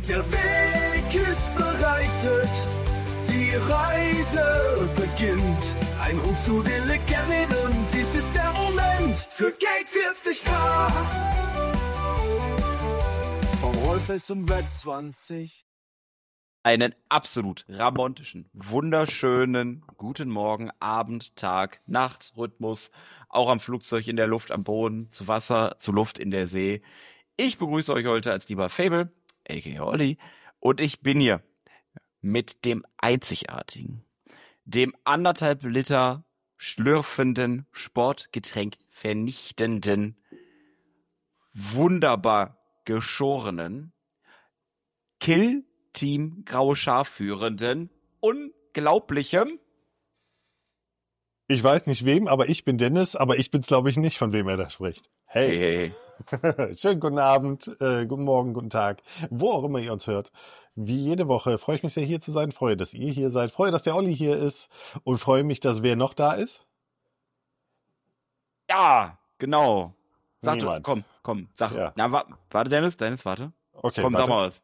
Der Weg ist bereitet, die Reise beginnt. Ein Ruf zu den Legenden und dies ist der Moment für Gate 40K. Vom Rollfest zum Red 20. Einen absolut ramontischen, wunderschönen guten Morgen, Abend, Tag, Nacht, Rhythmus, auch am Flugzeug, in der Luft, am Boden, zu Wasser, zu Luft, in der See. Ich begrüße euch heute als lieber Fable, a.k.a. Olli, und ich bin hier mit dem einzigartigen, dem 1,5 Liter schlürfenden, Sportgetränk vernichtenden, wunderbar geschorenen, Kill-Team Graue Schaf führenden, unglaublichem. Ich weiß nicht wem, aber ich bin Dennis, aber ich bin's glaube ich nicht, von wem er da spricht. Hey. Schönen guten Abend, guten Morgen, guten Tag, wo auch immer ihr uns hört. Wie jede Woche freue ich mich sehr, hier zu sein, freue, dass ihr hier seid, freue, dass der Olli hier ist und freue mich, dass wer noch da ist? Ja, genau. Sag Niemand. Komm, sag. Ja. Na, warte, Dennis, warte. Okay, Komm, warte. sag mal was.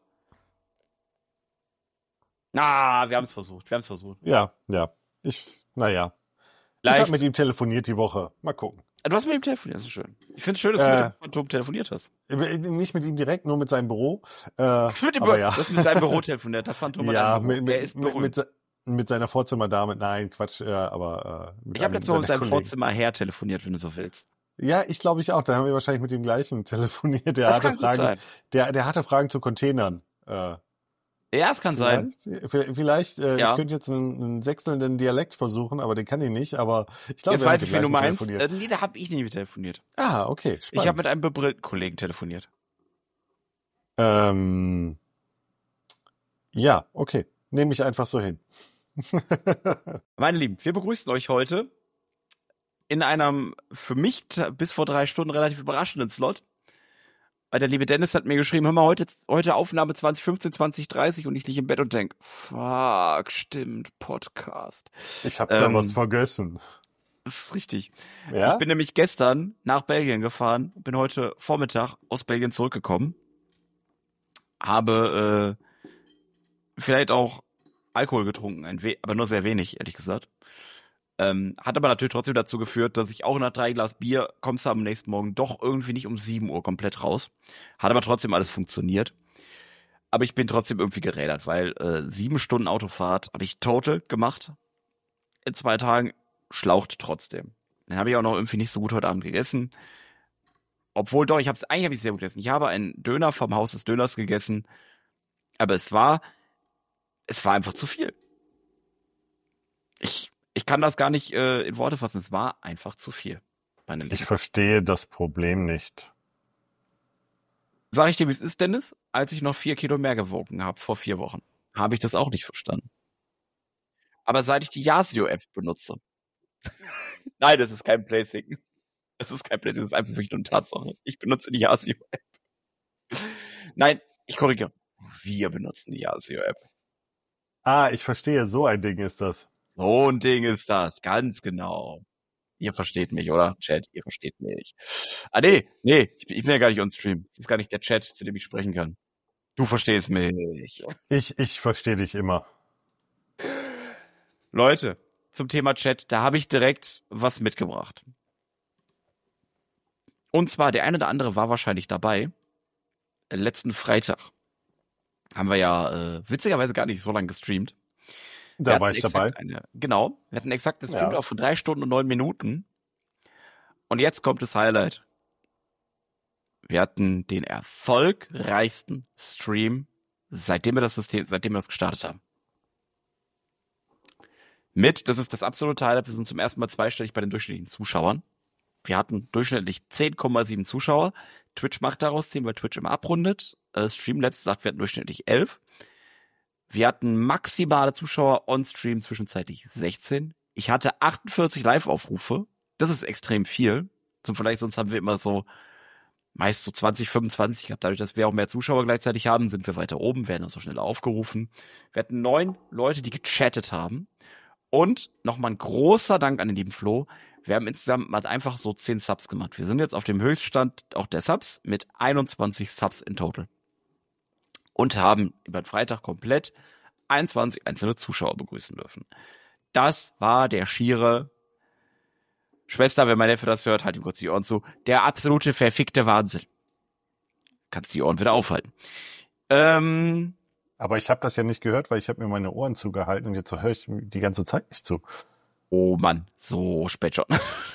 Na, wir haben es versucht. Ja. Ich habe Leicht. mit ihm telefoniert die Woche. Mal gucken. Du hast mit ihm telefoniert, das ist schön. Ich finde es schön, dass du mit dem Phantom telefoniert hast. Nicht mit ihm direkt, nur mit seinem Büro. Du hast mit seinem Büro telefoniert, das Phantom hat Ja, ein Büro. Er ist berühmt. mit seiner Vorzimmerdame. Nein, Quatsch, aber Ich habe letztes Mal mit seinem Vorzimmerherr telefoniert, wenn du so willst. Ja, ich glaube ich auch. Da haben wir wahrscheinlich mit dem gleichen telefoniert. Der Das hatte kann gut Fragen. sein. Der hatte Fragen zu Containern. Ja, es kann sein. Vielleicht Ja. ich könnte jetzt einen sechselnden Dialekt versuchen, aber den kann ich nicht. Aber ich glaube, Jetzt weiß ich, wen du meinst. Nee, da habe ich nicht mit telefoniert. Ah, okay. Ich Spannend. habe mit einem bebrillten Kollegen telefoniert. Ja, okay. Nehme ich einfach so hin. Meine Lieben, wir begrüßen euch heute in einem für mich bis vor 3 Stunden relativ überraschenden Slot. Weil der liebe Dennis hat mir geschrieben, hör mal, heute Aufnahme 2015, 2030 und ich liege im Bett und denk, fuck, stimmt, Podcast. Ich habe da was vergessen. Das ist richtig. Ja? Ich bin nämlich gestern nach Belgien gefahren, bin heute Vormittag aus Belgien zurückgekommen, habe vielleicht auch Alkohol getrunken, aber nur sehr wenig, ehrlich gesagt. Hat aber natürlich trotzdem dazu geführt, dass ich auch nach 3 Glas Bier kommst du am nächsten Morgen doch irgendwie nicht um 7 Uhr komplett raus. Hat aber trotzdem alles funktioniert. Aber ich bin trotzdem irgendwie gerädert, weil 7 Stunden Autofahrt habe ich total gemacht. In 2 Tagen schlaucht trotzdem. Dann habe ich auch noch irgendwie nicht so gut heute Abend gegessen. Obwohl doch, eigentlich habe ich sehr gut gegessen. Ich habe einen Döner vom Haus des Döners gegessen. Aber es war einfach zu viel. Ich kann das gar nicht in Worte fassen. Es war einfach zu viel. Meine Liebe. Ich verstehe das Problem nicht. Sag ich dir, wie es ist, Dennis? Als ich noch 4 Kilo mehr gewogen habe vor 4 Wochen, habe ich das auch nicht verstanden. Aber seit ich die Yasio-App benutze. Nein, das ist kein Placing. Das ist einfach wirklich nur eine Tatsache. Ich benutze die Yasio-App. Nein, ich korrigiere. Wir benutzen die Yasio-App. Ah, ich verstehe. So ein Ding ist das. So ein Ding ist das, ganz genau. Ihr versteht mich, oder? Chat, ihr versteht mich. Ah, nee, ich bin ja gar nicht on Stream. Das ist gar nicht der Chat, zu dem ich sprechen kann. Du verstehst mich. Ich verstehe dich immer. Leute, zum Thema Chat, da habe ich direkt was mitgebracht. Und zwar, der eine oder andere war wahrscheinlich dabei. Letzten Freitag haben wir ja witzigerweise gar nicht so lange gestreamt. Da war ich dabei. Genau, wir hatten exakt eine Stream Ja. von 3 Stunden und 9 Minuten. Und jetzt kommt das Highlight. Wir hatten den erfolgreichsten Stream, seitdem wir das gestartet haben. Das ist das absolute Highlight, wir sind zum ersten Mal zweistellig bei den durchschnittlichen Zuschauern. Wir hatten durchschnittlich 10,7 Zuschauer. Twitch macht daraus 10, weil Twitch immer abrundet. Streamlabs sagt, wir hatten durchschnittlich 11. Wir hatten maximale Zuschauer on-stream zwischenzeitlich 16. Ich hatte 48 Live-Aufrufe. Das ist extrem viel. Zum Vergleich, sonst haben wir immer so meist so 20, 25 gehabt. Dadurch, dass wir auch mehr Zuschauer gleichzeitig haben, sind wir weiter oben, werden also schneller aufgerufen. Wir hatten 9 Leute, die gechattet haben. Und nochmal ein großer Dank an den lieben Flo. Wir haben insgesamt mal einfach so 10 Subs gemacht. Wir sind jetzt auf dem Höchststand auch der Subs mit 21 Subs in total. und haben über den Freitag komplett 21 einzelne Zuschauer begrüßen dürfen. Das war der schiere, Schwester, wenn mein Neffe das hört, halt ihm kurz die Ohren zu, der absolute verfickte Wahnsinn. Kannst die Ohren wieder aufhalten. Aber ich habe das ja nicht gehört, weil ich habe mir meine Ohren zugehalten und jetzt höre ich die ganze Zeit nicht zu. Oh Mann, so spät schon.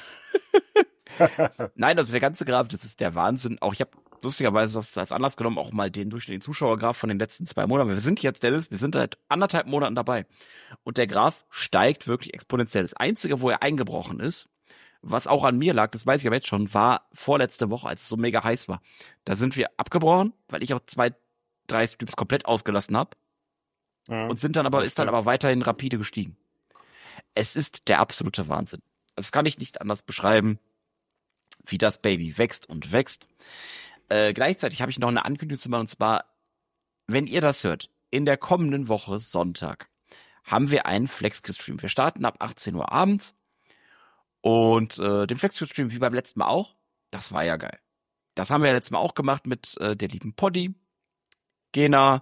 Nein, also der ganze Graph, das ist der Wahnsinn. Auch ich habe lustigerweise das als Anlass genommen, auch mal den durchschnittlichen Zuschauergraph von den letzten 2 Monaten. Wir sind jetzt, Dennis, wir sind seit 1,5 Monaten dabei. Und der Graph steigt wirklich exponentiell. Das Einzige, wo er eingebrochen ist, was auch an mir lag, das weiß ich aber jetzt schon, war vorletzte Woche, als es so mega heiß war. Da sind wir abgebrochen, weil ich auch 2-3 Streams komplett ausgelassen habe. Und ist dann aber weiterhin rapide gestiegen. Es ist der absolute Wahnsinn. Das kann ich nicht anders beschreiben, wie das Baby wächst und wächst. Gleichzeitig habe ich noch eine Ankündigung zu machen, und zwar, wenn ihr das hört, in der kommenden Woche Sonntag haben wir einen FlexQ-Stream. Wir starten ab 18 Uhr abends und den FlexQ-Stream wie beim letzten Mal auch. Das war ja geil. Das haben wir ja letztes Mal auch gemacht mit der lieben Poddy, Gena,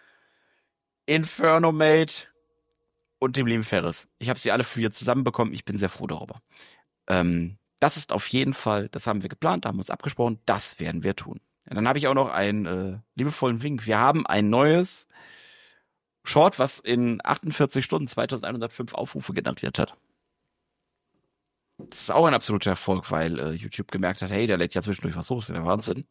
Infernomate und dem lieben Ferris. Ich habe sie alle 4 zusammenbekommen. Ich bin sehr froh darüber. Das ist auf jeden Fall, das haben wir geplant, da haben wir uns abgesprochen, das werden wir tun. Ja, dann habe ich auch noch einen liebevollen Wink. Wir haben ein neues Short, was in 48 Stunden 2105 Aufrufe generiert hat. Das ist auch ein absoluter Erfolg, weil YouTube gemerkt hat, hey, der lädt ja zwischendurch was hoch, das ist der Wahnsinn.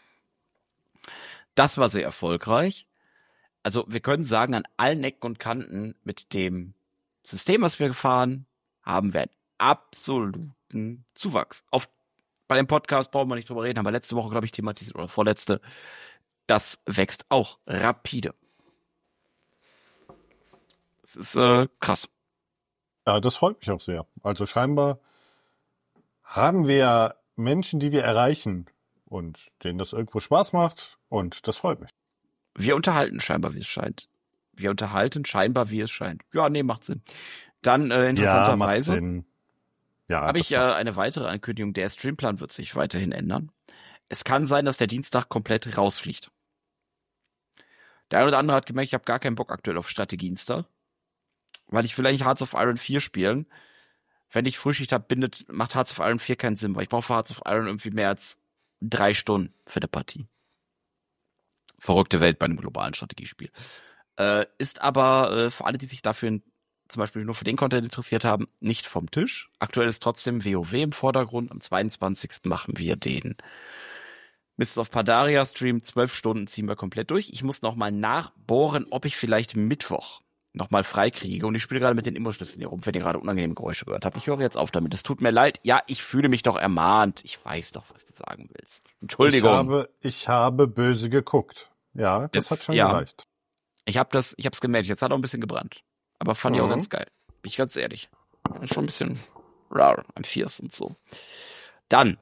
Das war sehr erfolgreich. Also wir können sagen, an allen Ecken und Kanten mit dem System, was wir gefahren, haben wir einen absoluten Zuwachs. Bei dem Podcast brauchen wir nicht drüber reden, haben wir letzte Woche, glaube ich, thematisiert oder vorletzte. Das wächst auch rapide. Das ist krass. Ja, das freut mich auch sehr. Also scheinbar haben wir Menschen, die wir erreichen und denen das irgendwo Spaß macht und das freut mich. Wir unterhalten scheinbar, wie es scheint. Ja, nee, macht Sinn. Dann interessanterweise habe ich eine weitere Ankündigung. Der Streamplan wird sich weiterhin ändern. Es kann sein, dass der Dienstag komplett rausfliegt. Der eine oder andere hat gemerkt, ich habe gar keinen Bock aktuell auf Strategienster, weil ich will eigentlich Hearts of Iron 4 spielen. Wenn ich Frühschicht habe, macht Hearts of Iron 4 keinen Sinn, weil ich brauche für Hearts of Iron irgendwie mehr als 3 Stunden für eine Partie. Verrückte Welt bei einem globalen Strategiespiel. Ist aber für alle, die sich dafür zum Beispiel nur für den Content interessiert haben, nicht vom Tisch. Aktuell ist trotzdem WoW im Vordergrund. Am 22. machen wir den Mists of Pandaria Stream. 12 Stunden ziehen wir komplett durch. Ich muss nochmal nachbohren, ob ich vielleicht Mittwoch nochmal freikriege. Und ich spiele gerade mit den Immo-Schlüsseln hier rum, wenn ihr gerade unangenehme Geräusche gehört habt. Ich höre jetzt auf damit. Es tut mir leid. Ja, ich fühle mich doch ermahnt. Ich weiß doch, was du sagen willst. Entschuldigung. Ich habe böse geguckt. Ja, das hat schon gereicht. Ich hab's gemerkt. Jetzt hat auch ein bisschen gebrannt. Aber fand ich auch ganz geil. Bin ich ganz ehrlich. Schon ein bisschen rar am Fierce und so. Dann,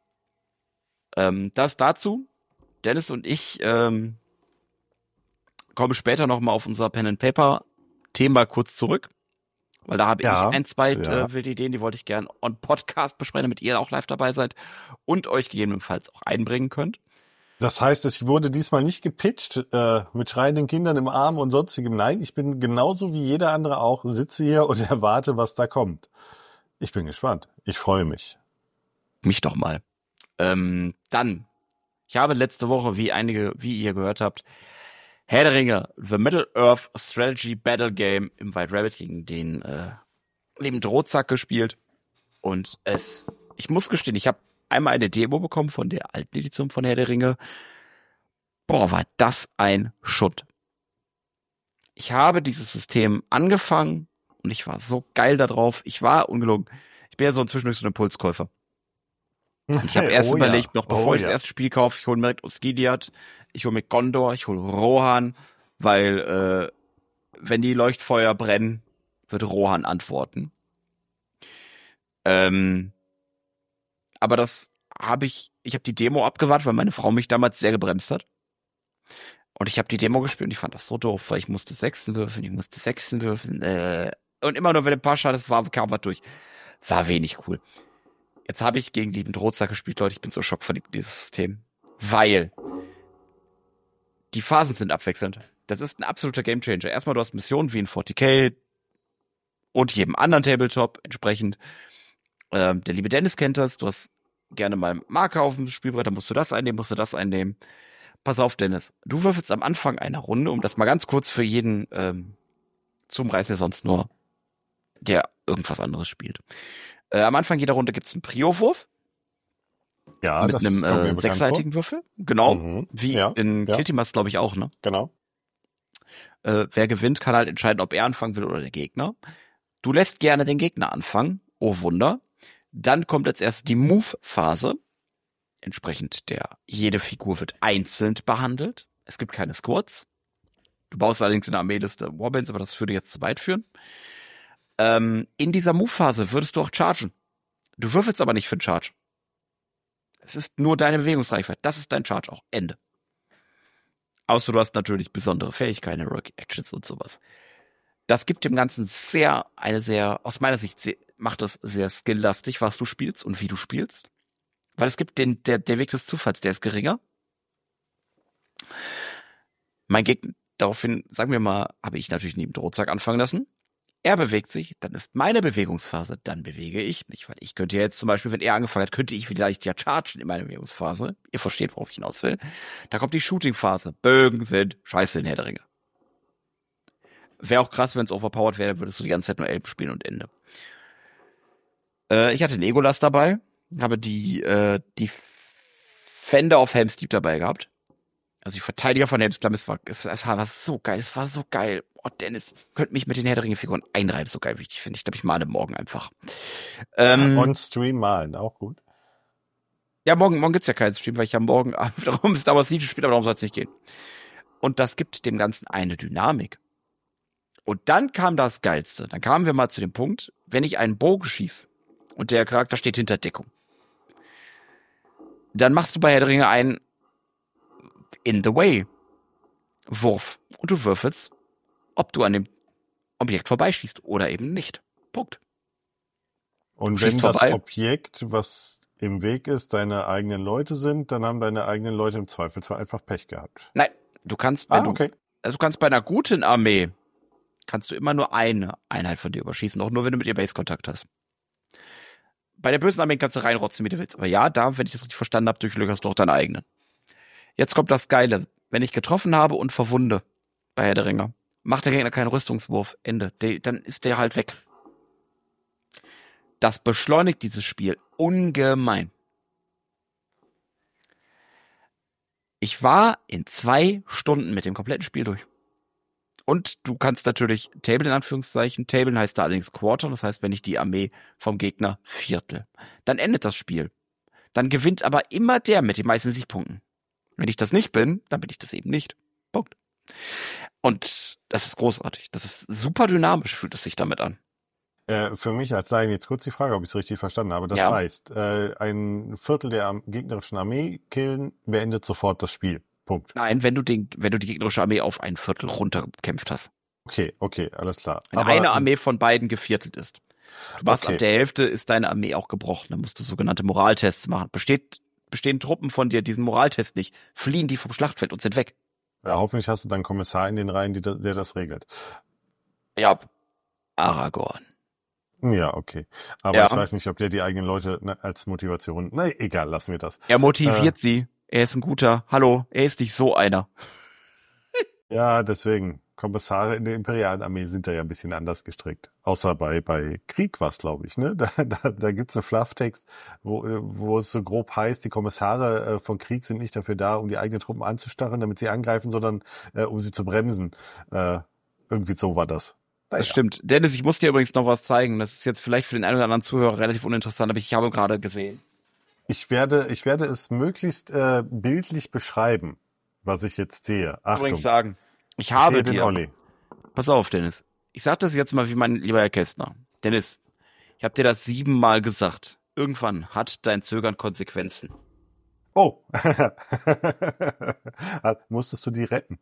das dazu. Dennis und ich kommen später nochmal auf unser Pen-and-Paper-Thema kurz zurück. Weil da habe ich ein, zwei wilde Ideen, die wollte ich gerne on Podcast besprechen, damit ihr auch live dabei seid und euch gegebenenfalls auch einbringen könnt. Das heißt, ich wurde diesmal nicht gepitcht mit schreienden Kindern im Arm und sonstigem. Nein, ich bin genauso wie jeder andere auch, sitze hier und erwarte, was da kommt. Ich bin gespannt. Ich freue mich. Mich doch mal. Dann, ich habe letzte Woche, wie ihr gehört habt, Herr der Ringe, The Middle-earth Strategy Battle Game im White Rabbit gegen den lieben Drohzack gespielt. Und ich muss gestehen, ich habe einmal eine Demo bekommen von der alten Edition von Herr der Ringe. Boah, war das ein Schutt. Ich habe dieses System angefangen und ich war so geil da drauf. Ich war ungelogen. Ich bin ja so zwischendurch so ein Impulskäufer. Und ich habe erst überlegt, noch bevor ich das erste Spiel kaufe, ich hole mir direkt Osgiliath, ich hole mir Gondor, ich hole Rohan, weil wenn die Leuchtfeuer brennen, wird Rohan antworten. Aber ich habe die Demo abgewartet, weil meine Frau mich damals sehr gebremst hat. Und ich habe die Demo gespielt und ich fand das so doof, weil ich musste Sechsten würfeln. Und immer nur, wenn ein paar Schades war, kam was durch. War wenig cool. Jetzt habe ich gegen lieben Drohzack gespielt, Leute. Ich bin so schockverliebt in dieses System. Weil Die Phasen sind abwechselnd. Das ist ein absoluter Gamechanger. Erstmal, du hast Missionen wie in 40k und jedem anderen Tabletop entsprechend. Der liebe Dennis kennt das. Du hast gerne mal Marker auf dem Spielbrett, dann musst du das einnehmen. Pass auf, Dennis. Du würfelst am Anfang einer Runde, um das mal ganz kurz für jeden zu umreißen, der sonst nur irgendwas anderes spielt. Am Anfang jeder Runde gibt's einen Prio-Wurf. Ja, mit einem 6-seitigen Würfel. Genau. Wie in Kiltimas, glaube ich, auch, ne? Genau. Wer gewinnt, kann halt entscheiden, ob er anfangen will oder der Gegner. Du lässt gerne den Gegner anfangen. Oh Wunder. Dann kommt als erstes die Move-Phase. Entsprechend jede Figur wird einzeln behandelt. Es gibt keine Squads. Du baust allerdings in der Armeeliste Warbands, aber das würde jetzt zu weit führen. In dieser Move-Phase würdest du auch chargen. Du würfelst aber nicht für den Charge. Es ist nur deine Bewegungsreichweite. Das ist dein Charge auch. Ende. Außer du hast natürlich besondere Fähigkeiten, Heroic Actions und sowas. Das gibt dem Ganzen aus meiner Sicht macht das sehr skilllastig, was du spielst und wie du spielst. Weil es gibt der Weg des Zufalls, der ist geringer. Mein Gegner, daraufhin, sagen wir mal, habe ich natürlich neben Drohzack anfangen lassen. Er bewegt sich, dann ist meine Bewegungsphase, dann bewege ich mich, weil ich könnte jetzt zum Beispiel, wenn er angefangen hat, könnte ich vielleicht chargen in meiner Bewegungsphase. Ihr versteht, worauf ich hinaus will. Da kommt die Shooting-Phase. Bögen sind scheiße in Herr der Ringe. Wäre auch krass, wenn es overpowered wäre, dann würdest du die ganze Zeit nur Elben spielen und Ende. Ich hatte Legolas dabei, habe die Fender of Helm's Deep dabei gehabt. Also die Verteidiger von Helm's Deep, es war so geil. Oh, Dennis, könnt mich mit den Herr der Ringe-Figuren einreiben, so geil, wie ich finde. Ich glaube, ich male morgen einfach. On-Stream malen, auch gut. Ja, morgen gibt's ja keinen Stream, weil ich ja morgen darum ist aber Siege spielt, aber darum soll es nicht gehen. Und das gibt dem Ganzen eine Dynamik. Und dann kam das Geilste. Dann kamen wir mal zu dem Punkt, wenn ich einen Bogen schieße und der Charakter steht hinter Deckung, dann machst du bei Herr der Ringe einen In the Way Wurf und du würfelst, ob du an dem Objekt vorbeischießt oder eben nicht. Punkt. Und wenn das Objekt, was im Weg ist, deine eigenen Leute sind, dann haben deine eigenen Leute im Zweifelsfall einfach Pech gehabt. Nein, du kannst, du kannst bei einer guten Armee kannst du immer nur eine Einheit von dir überschießen, auch nur wenn du mit ihr Base-Kontakt hast. Bei der bösen Armee kannst du reinrotzen, wie du willst. Aber ja, da, wenn ich das richtig verstanden habe, durchlöcherst du auch deine eigenen. Jetzt kommt das Geile. Wenn ich getroffen habe und verwunde bei Herr der Ringe, macht der Gegner keinen Rüstungswurf, Ende. Dann ist der halt weg. Das beschleunigt dieses Spiel ungemein. Ich war in 2 Stunden mit dem kompletten Spiel durch. Und du kannst natürlich Table in Anführungszeichen, Table heißt da allerdings Quarter, das heißt, wenn ich die Armee vom Gegner viertel, dann endet das Spiel. Dann gewinnt aber immer der mit den meisten Siegpunkten. Wenn ich das nicht bin, dann bin ich das eben nicht. Punkt. Und das ist großartig. Das ist super dynamisch, fühlt es sich damit an. Für mich als Laien jetzt kurz die Frage, ob ich es richtig verstanden habe. Das heißt, ein Viertel der gegnerischen Armee killen, beendet sofort das Spiel. Punkt. Nein, wenn du die gegnerische Armee auf ein Viertel runtergekämpft hast. Okay, alles klar. Wenn eine Armee von beiden geviertelt ist. Du machst ab der Hälfte, ist deine Armee auch gebrochen. Dann musst du sogenannte Moraltests machen. Bestehen Truppen von dir diesen Moraltest nicht, fliehen die vom Schlachtfeld und sind weg. Ja, hoffentlich hast du dann einen Kommissar in den Reihen, der das regelt. Ja, Aragorn. Ja, okay. Aber ich weiß nicht, ob der die eigenen Leute als Motivation... Na, egal, lassen wir das. Er motiviert sie. Er ist ein guter. Hallo, er ist nicht so einer. Ja, deswegen. Kommissare in der imperialen Armee sind da ja ein bisschen anders gestrickt. Außer bei Krieg war's, glaube ich, ne? Da gibt's einen Flufftext, wo es so grob heißt, die Kommissare von Krieg sind nicht dafür da, um die eigenen Truppen anzustarren, damit sie angreifen, sondern um sie zu bremsen. Irgendwie so war das. Das stimmt. Dennis, ich muss dir übrigens noch was zeigen. Das ist jetzt vielleicht für den einen oder anderen Zuhörer relativ uninteressant, aber ich habe gerade gesehen. Ich werde es möglichst bildlich beschreiben, was ich jetzt sehe. Achtung. Übrigens sagen, ich habe dir... Olli. Pass auf, Dennis. Ich sag das jetzt mal wie mein lieber Herr Kästner. Dennis, ich habe dir das 7-mal gesagt. Irgendwann hat dein Zögern Konsequenzen. Oh. Musstest du die retten?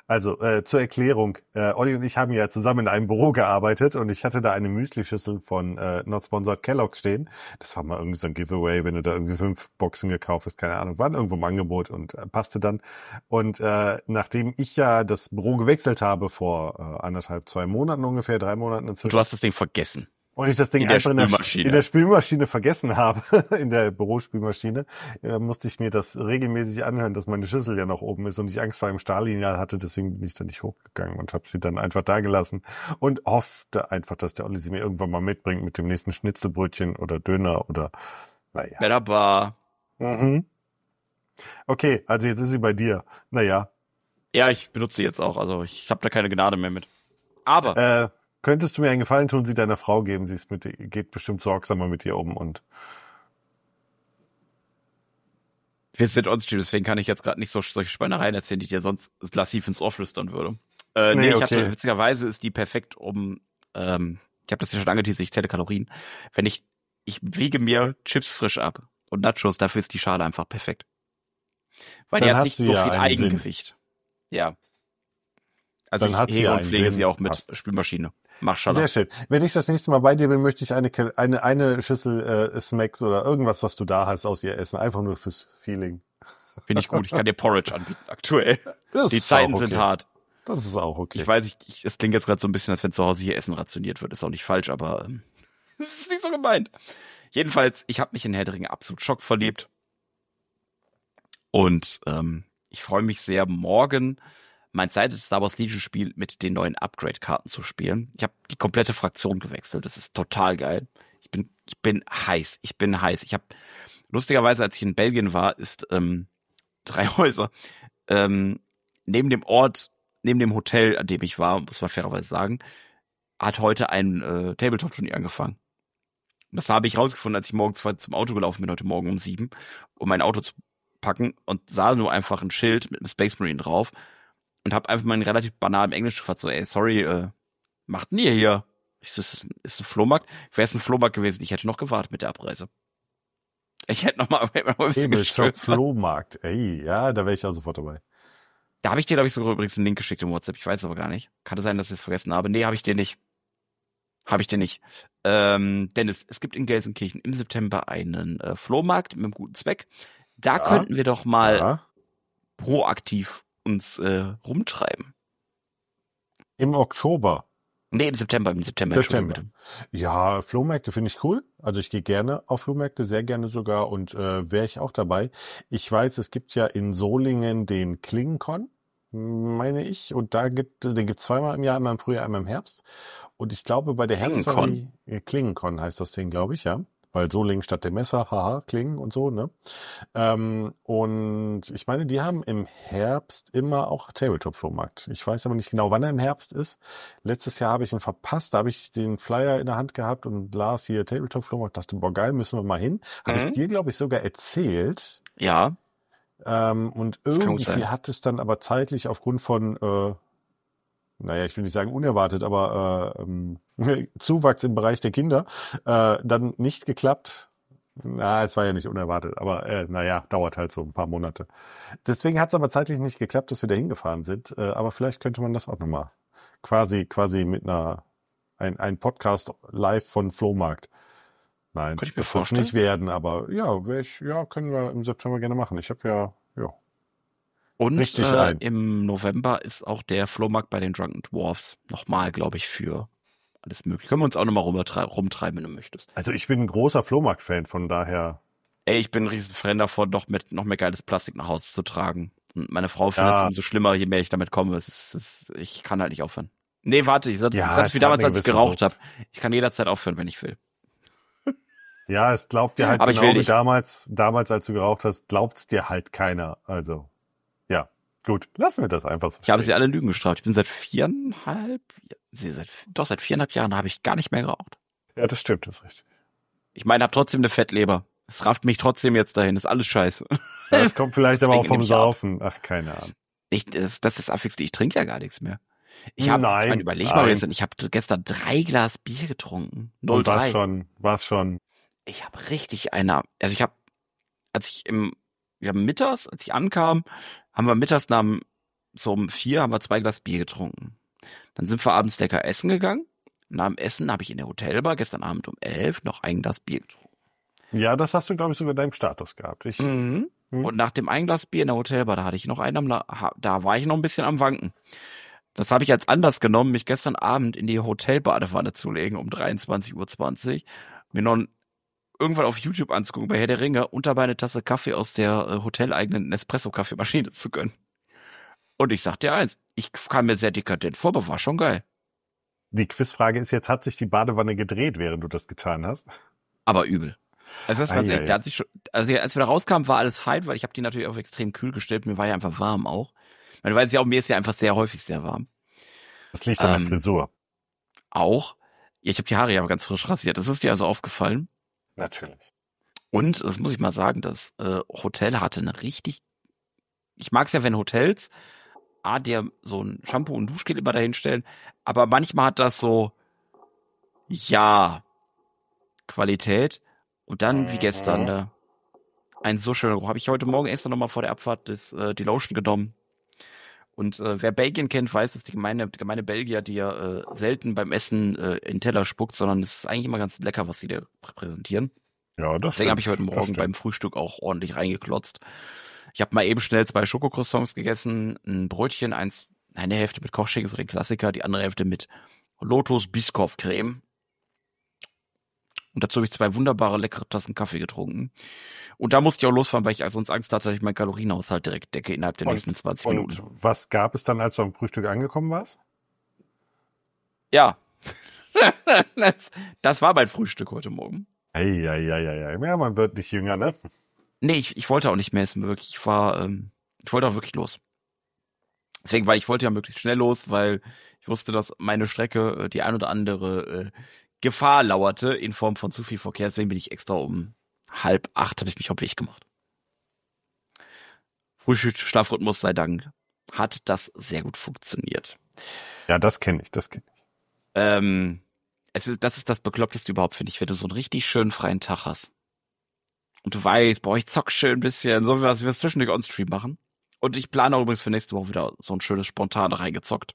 Also zur Erklärung, Olli und ich haben ja zusammen in einem Büro gearbeitet und ich hatte da eine Müsli-Schüssel von Not Sponsored Kellogg's stehen. Das war mal irgendwie so ein Giveaway, wenn du da irgendwie 5 Boxen gekauft hast, keine Ahnung, waren irgendwo im Angebot und passte dann. Und nachdem ich ja das Büro gewechselt habe vor 2 Monaten ungefähr, 3 Monaten inzwischen. Und du hast das Ding vergessen. Und ich das Ding einfach in der Spülmaschine vergessen habe, in der Bürospülmaschine, musste ich mir das regelmäßig anhören, dass meine Schüssel ja noch oben ist und ich Angst vor einem Stahllineal hatte, deswegen bin ich da nicht hochgegangen und habe sie dann einfach da gelassen und hoffte einfach, dass der Olli sie mir irgendwann mal mitbringt mit dem nächsten Schnitzelbrötchen oder Döner oder naja. Wunderbar. Mhm. Okay, also jetzt ist sie bei dir. Naja. Ja, ich benutze sie jetzt auch, also ich habe da keine Gnade mehr mit. Aber könntest du mir einen Gefallen tun, sie deiner Frau geben? Sie geht bestimmt sorgsamer mit dir um und wir sind on-stream, deswegen kann ich jetzt gerade nicht solche Schweinereien erzählen, die ich dir sonst lassiv ins Ohr flüstern würde. Nee, ich hatte, witzigerweise ist die perfekt ich habe das ja schon angeteasert, ich zähle Kalorien. Wenn ich wiege mir Chips frisch ab und Nachos, dafür ist die Schale einfach perfekt. Weil die hat nicht so viel Eigengewicht. Ja. Also ich hege und pflege sie auch mit Spülmaschine. Mach schon. Sehr schön. Wenn ich das nächste Mal bei dir bin, möchte ich eine Schüssel Smacks oder irgendwas, was du da hast, aus ihr essen. Einfach nur fürs Feeling. Finde ich gut. Ich kann dir Porridge anbieten aktuell. Die Zeiten sind hart. Das ist auch okay. Ich weiß, es klingt jetzt gerade so ein bisschen, als wenn zu Hause hier Essen rationiert wird. Ist auch nicht falsch, aber es ist nicht so gemeint. Jedenfalls, ich habe mich in Herr der Ringe absolut schockverliebt. Und ich freue mich sehr, morgen mein zweites Star Wars Legion Spiel mit den neuen Upgrade-Karten zu spielen. Ich habe die komplette Fraktion gewechselt. Das ist total geil. Ich bin heiß. Ich habe lustigerweise, als ich in Belgien war, ist 3 Häuser neben dem Hotel, an dem ich war, muss man fairerweise sagen, hat heute ein Tabletop-Turnier angefangen. Und das habe ich rausgefunden, als ich morgens zum Auto gelaufen bin, heute Morgen um 7, um mein Auto zu packen und sah nur einfach ein Schild mit einem Space Marine drauf und habe einfach mal in relativ banalem Englisch gefragt, so, ey, sorry, macht denn ihr hier? Ich so, ist ein Flohmarkt? Wäre es ein Flohmarkt gewesen, ich hätte noch gewartet mit der Abreise. Ich hätte noch mal Flohmarkt, ey, ja, da wäre ich auch sofort dabei. Da habe ich dir, glaube ich, sogar übrigens einen Link geschickt im WhatsApp, ich weiß aber gar nicht. Kann es sein, dass ich es vergessen habe? Nee, habe ich dir nicht. Dennis, es gibt in Gelsenkirchen im September einen Flohmarkt mit einem guten Zweck. Da könnten wir doch mal proaktiv uns rumtreiben. Im Oktober? Nee, im September. Ja, Flohmärkte finde ich cool. Also ich gehe gerne auf Flohmärkte, sehr gerne sogar und wäre ich auch dabei. Ich weiß, es gibt ja in Solingen den Klingenkon, meine ich. Und den gibt's zweimal im Jahr, einmal im Frühjahr, einmal im Herbst. Und ich glaube, bei der Klingenkon heißt das Ding, glaube ich, ja. Weil Solingen statt der Messer, haha, Klingen und so, ne? Und ich meine, die haben im Herbst immer auch Tabletop-Flohmarkt. Ich weiß aber nicht genau, wann er im Herbst ist. Letztes Jahr habe ich ihn verpasst, da habe ich den Flyer in der Hand gehabt und las hier Tabletop-Flohmarkt, dachte, boah, geil, müssen wir mal hin. Habe ich dir, glaube ich, sogar erzählt. Ja. Und irgendwie hat es dann aber zeitlich aufgrund von naja, ich will nicht sagen unerwartet, aber Zuwachs im Bereich der Kinder, dann nicht geklappt. Na, es war ja nicht unerwartet, aber naja, dauert halt so ein paar Monate. Deswegen hat es aber zeitlich nicht geklappt, dass wir da hingefahren sind. Aber vielleicht könnte man das auch nochmal quasi mit ein Podcast live von Flohmarkt. Nein, könnte ich mir vorstellen. Nicht werden, aber ja, können wir im September gerne machen. Ich habe ja. Und im November ist auch der Flohmarkt bei den Drunken Dwarfs nochmal, glaube ich, für alles mögliche. Können wir uns auch nochmal rumtreiben, wenn du möchtest. Also ich bin ein großer Flohmarkt-Fan, von daher. Ey, ich bin ein riesen Fan davon, noch mehr geiles Plastik nach Hause zu tragen. Und meine Frau findet es umso schlimmer, je mehr ich damit komme. Ich kann halt nicht aufhören. Nee, warte, ich sagte wie damals, als ich geraucht habe. Ich kann jederzeit aufhören, wenn ich will. Ja, es glaubt dir halt aber genau wie damals, als du geraucht hast, glaubt's dir halt keiner. Also, ja, gut, lassen wir das einfach so. Ich habe sie alle Lügen gestraft. Ich bin seit 4,5 Jahren habe ich gar nicht mehr geraucht. Ja, das stimmt, das ist richtig. Ich meine, habe trotzdem eine Fettleber. Es rafft mich trotzdem jetzt dahin. Ist alles scheiße. Das kommt vielleicht aber auch vom Saufen. Ach, keine Ahnung. Das ist affig. Ich trinke ja gar nichts mehr. Überleg mal, ich habe gestern 3 Glas Bier getrunken. 0,3. War's schon. Ich habe richtig mittags, als ich ankam, haben wir mittags so um 4 haben wir 2 Glas Bier getrunken. Dann sind wir abends lecker essen gegangen. Nach dem Essen habe ich in der Hotelbar gestern Abend um 11 noch ein Glas Bier getrunken. Ja, das hast du, glaube ich, sogar in deinem Status gehabt. Und nach dem ein Glas Bier in der Hotelbar, da hatte ich noch da war ich noch ein bisschen am Wanken. Das habe ich als Anlass genommen, mich gestern Abend in die Hotelbadewanne zu legen um 23:20 Uhr, mir noch irgendwann auf YouTube anzugucken bei Herr der Ringe und dabei eine Tasse Kaffee aus der hoteleigenen Nespresso-Kaffeemaschine zu gönnen. Und ich sag dir eins, ich kam mir sehr dekadent vor, aber war schon geil. Die Quizfrage ist jetzt, hat sich die Badewanne gedreht, während du das getan hast? Aber übel. Also das ist ganz ehrlich, der hat sich schon, also als wir da rauskamen, war alles fein, weil ich habe die natürlich auch extrem kühl gestellt. Mir war ja einfach warm auch. Man weiß ja auch, mir ist ja einfach sehr häufig sehr warm. Das liegt an der Frisur. Auch. Ja, ich habe die Haare ja ganz frisch rasiert. Das ist dir also aufgefallen. Natürlich. Und, das muss ich mal sagen, das Hotel hatte eine richtig, ich mag es ja, wenn Hotels dir so ein Shampoo und Duschgel immer dahinstellen, aber manchmal hat das so, ja, Qualität. Und dann, wie gestern, ein so schöner Geruch. Habe ich heute Morgen extra nochmal vor der Abfahrt die Lotion genommen. Und wer Belgien kennt, weiß, dass die gemeine Belgier, die ja selten beim Essen in den Teller spuckt, sondern es ist eigentlich immer ganz lecker, was sie da präsentieren. Ja, das Deswegen habe ich heute Morgen beim Frühstück auch ordentlich reingeklotzt. Ich habe mal eben schnell 2 Schokocroissants gegessen, ein Brötchen, eine Hälfte mit Kochschinken, so den Klassiker, die andere Hälfte mit Lotus Biscoff Creme. Und dazu habe ich 2 wunderbare, leckere Tassen Kaffee getrunken. Und da musste ich auch losfahren, weil ich sonst Angst hatte, dass ich meinen Kalorienhaushalt direkt decke innerhalb der nächsten 20 Minuten. Und was gab es dann, als du am Frühstück angekommen warst? Ja. Das war mein Frühstück heute Morgen. Ja, man wird nicht jünger, ne? Nee, ich wollte auch nicht mehr essen, wirklich. Ich wollte auch wirklich los. Deswegen, weil ich wollte ja möglichst schnell los, weil ich wusste, dass meine Strecke die ein oder andere Gefahr lauerte in Form von zu viel Verkehr. Deswegen bin ich extra um 7:30 habe ich mich auf den Weg gemacht. Frühstück-Schlafrhythmus sei Dank hat das sehr gut funktioniert. Ja, das kenne ich. Das ist das Bekloppteste überhaupt, finde ich, wenn du so einen richtig schönen freien Tag hast. Und du weißt, boah, ich zock schön ein bisschen, so wie wir es zwischendurch on-stream machen. Und ich plane auch übrigens für nächste Woche wieder so ein schönes spontan reingezockt.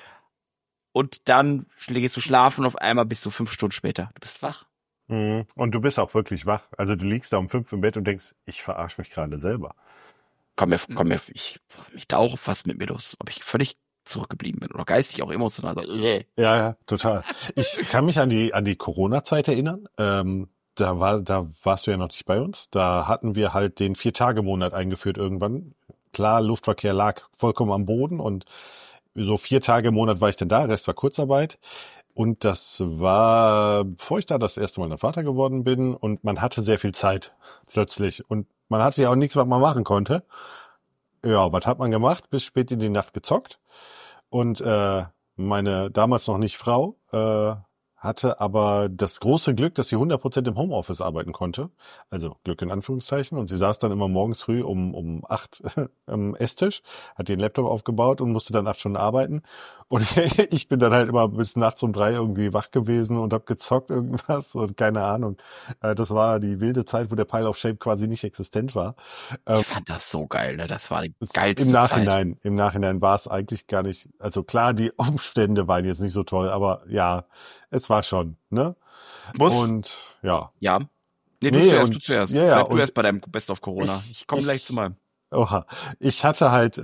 Und dann gehst du schlafen und auf einmal bist du 5 Stunden später. Du bist wach. Und du bist auch wirklich wach. Also du liegst da um 5 im Bett und denkst, ich verarsche mich gerade selber. Komm mir, ich frage mich da auch, was mit mir los ist. Ob ich völlig zurückgeblieben bin oder geistig auch emotional. Ja, total. Ich kann mich an die Corona-Zeit erinnern. Da warst du ja noch nicht bei uns. Da hatten wir halt den 4-Tage-Monat eingeführt irgendwann. Klar, Luftverkehr lag vollkommen am Boden und so 4 Tage im Monat war ich denn da, Rest war Kurzarbeit. Und das war, bevor ich da das erste Mal Vater geworden bin und man hatte sehr viel Zeit plötzlich und man hatte ja auch nichts, was man machen konnte. Ja, was hat man gemacht? Bis spät in die Nacht gezockt und meine damals noch nicht Frau hatte aber das große Glück, dass sie 100% im Homeoffice arbeiten konnte. Also Glück in Anführungszeichen. Und sie saß dann immer morgens früh um 8 am Esstisch, hat den Laptop aufgebaut und musste dann 8 Stunden arbeiten. Und ich bin dann halt immer bis nachts um 3 irgendwie wach gewesen und hab gezockt irgendwas und keine Ahnung. Das war die wilde Zeit, wo der Pile of Shame quasi nicht existent war. Ich fand das so geil, ne? Das war die geilste Zeit. Im Nachhinein war es eigentlich gar nicht, also klar, die Umstände waren jetzt nicht so toll, aber ja, es war schon, ne? Und ja. Ja. Nee, du zuerst. Ja, Sag du erst bei deinem Best of Corona. Ich komme gleich zu meinem. Oha. Ich hatte halt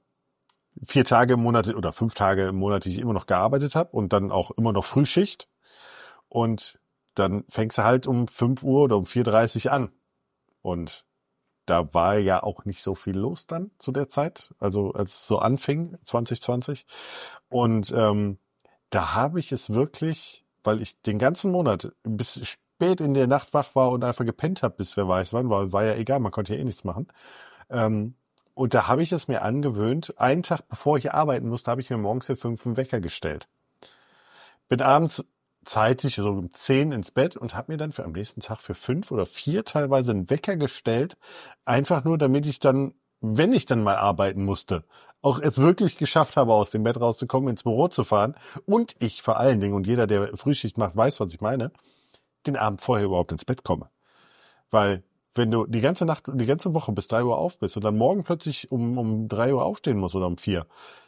4 Tage im Monat oder 5 Tage im Monat, die ich immer noch gearbeitet habe und dann auch immer noch Frühschicht. Und dann fängst du halt um 5 Uhr oder um 4:30 an. Und da war ja auch nicht so viel los dann zu der Zeit, also als es so anfing, 2020. Und da habe ich es wirklich, weil ich den ganzen Monat bis spät in der Nacht wach war und einfach gepennt habe, bis wer weiß wann, war ja egal, man konnte ja eh nichts machen. Und da habe ich es mir angewöhnt, einen Tag bevor ich arbeiten musste, habe ich mir morgens für 5 einen Wecker gestellt. Bin abends zeitig, so um 10 ins Bett und habe mir dann für am nächsten Tag für 5 oder 4 teilweise einen Wecker gestellt, einfach nur, damit ich dann, wenn ich dann mal arbeiten musste, auch es wirklich geschafft habe, aus dem Bett rauszukommen, ins Büro zu fahren und ich vor allen Dingen, und jeder, der Frühschicht macht, weiß, was ich meine, den Abend vorher überhaupt ins Bett komme. Weil wenn du die ganze Nacht, die ganze Woche bis 3 Uhr auf bist und dann morgen plötzlich um 3 Uhr aufstehen musst oder um 4,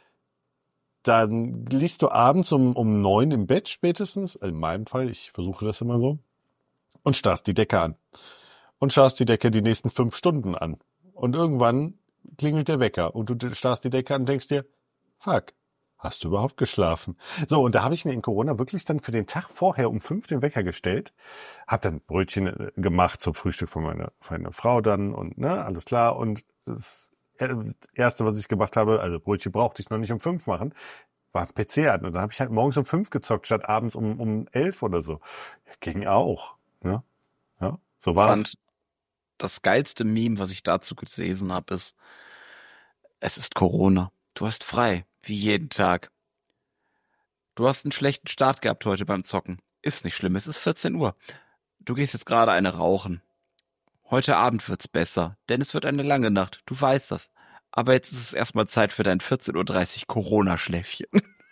dann liegst du abends um 9 im Bett spätestens, in meinem Fall, ich versuche das immer so, und starrst die Decke an. Und schaust die Decke die nächsten 5 Stunden an. Und irgendwann klingelt der Wecker und du starrst die Decke an und denkst dir, fuck, hast du überhaupt geschlafen? So, und da habe ich mir in Corona wirklich dann für den Tag vorher um 5 den Wecker gestellt, hab dann Brötchen gemacht zum Frühstück von meiner Frau dann und alles klar. Und das Erste, was ich gemacht habe, also Brötchen brauchte ich noch nicht um 5 machen, war ein PC an. Und dann habe ich halt morgens um 5 gezockt, statt abends um 11 oder so. Ging auch. Ne? Ja, so war's. Und das geilste Meme, was ich dazu gelesen habe, ist, es ist Corona. Du hast frei, wie jeden Tag. Du hast einen schlechten Start gehabt heute beim Zocken. Ist nicht schlimm, es ist 14 Uhr. Du gehst jetzt gerade eine rauchen. Heute Abend wird's besser, denn es wird eine lange Nacht. Du weißt das. Aber jetzt ist es erstmal Zeit für dein 14:30 Uhr Corona-Schläfchen.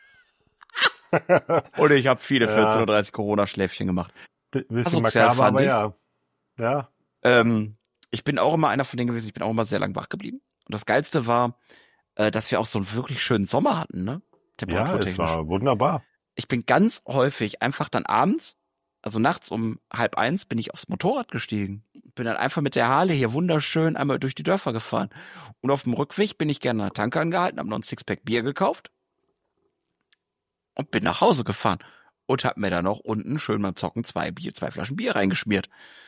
Und ich habe viele 14:30 Uhr Corona-Schläfchen gemacht. Bisschen makaber, aber ja. Ja. Ich bin auch immer einer von denen gewesen, ich bin auch immer sehr lang wach geblieben. Und das Geilste war, dass wir auch so einen wirklich schönen Sommer hatten, ne? Ja, es war wunderbar. Ich bin ganz häufig einfach dann abends, also nachts um 12:30 bin ich aufs Motorrad gestiegen. Bin dann einfach mit der Harley hier wunderschön einmal durch die Dörfer gefahren. Und auf dem Rückweg bin ich gerne an der Tanke angehalten, habe noch ein Sixpack Bier gekauft und bin nach Hause gefahren. Und hab mir dann noch unten schön beim Zocken 2 Flaschen Bier reingeschmiert.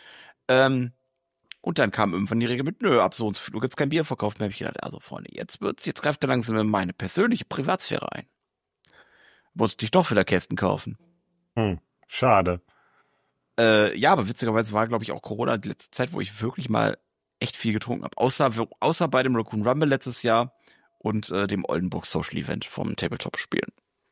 Und dann kam irgendwann die Regel mit, nö, ab so und so viel Uhr gibt's kein Bier verkauft mehr. Hab ich gedacht, also Freunde, jetzt greift er langsam in meine persönliche Privatsphäre ein. Musste ich doch wieder Kästen kaufen. Schade. Ja, aber witzigerweise war, glaube ich, auch Corona die letzte Zeit, wo ich wirklich mal echt viel getrunken habe. Außer bei dem Raccoon Rumble letztes Jahr und dem Oldenburg Social Event vom Tabletop-Spielen.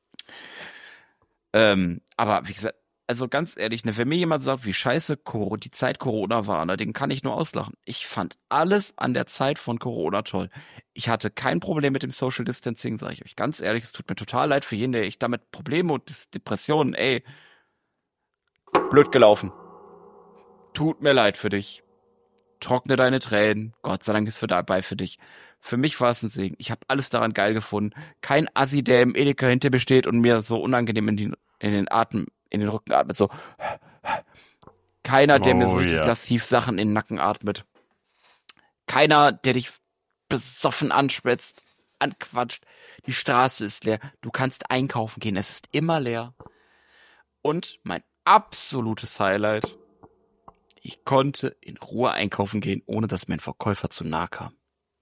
Aber wie gesagt, also ganz ehrlich, ne, wenn mir jemand sagt, wie scheiße die Zeit Corona war, ne, den kann ich nur auslachen. Ich fand alles an der Zeit von Corona toll. Ich hatte kein Problem mit dem Social Distancing, sage ich euch ganz ehrlich. Es tut mir total leid für jeden, der ich damit Probleme und Depressionen, blöd gelaufen. Tut mir leid für dich. Trockne deine Tränen. Gott sei Dank ist dabei für dich. Für mich war es ein Segen. Ich habe alles daran geil gefunden. Kein Assi, der im Edeka hinter mir steht und mir so unangenehm in den Rücken atmet. So. Keiner, der mir so richtig lassiv Sachen in den Nacken atmet. Keiner, der dich besoffen anschwätzt, anquatscht. Die Straße ist leer. Du kannst einkaufen gehen. Es ist immer leer. Und mein absolutes Highlight: Ich konnte in Ruhe einkaufen gehen, ohne dass mir ein Verkäufer zu nahe kam.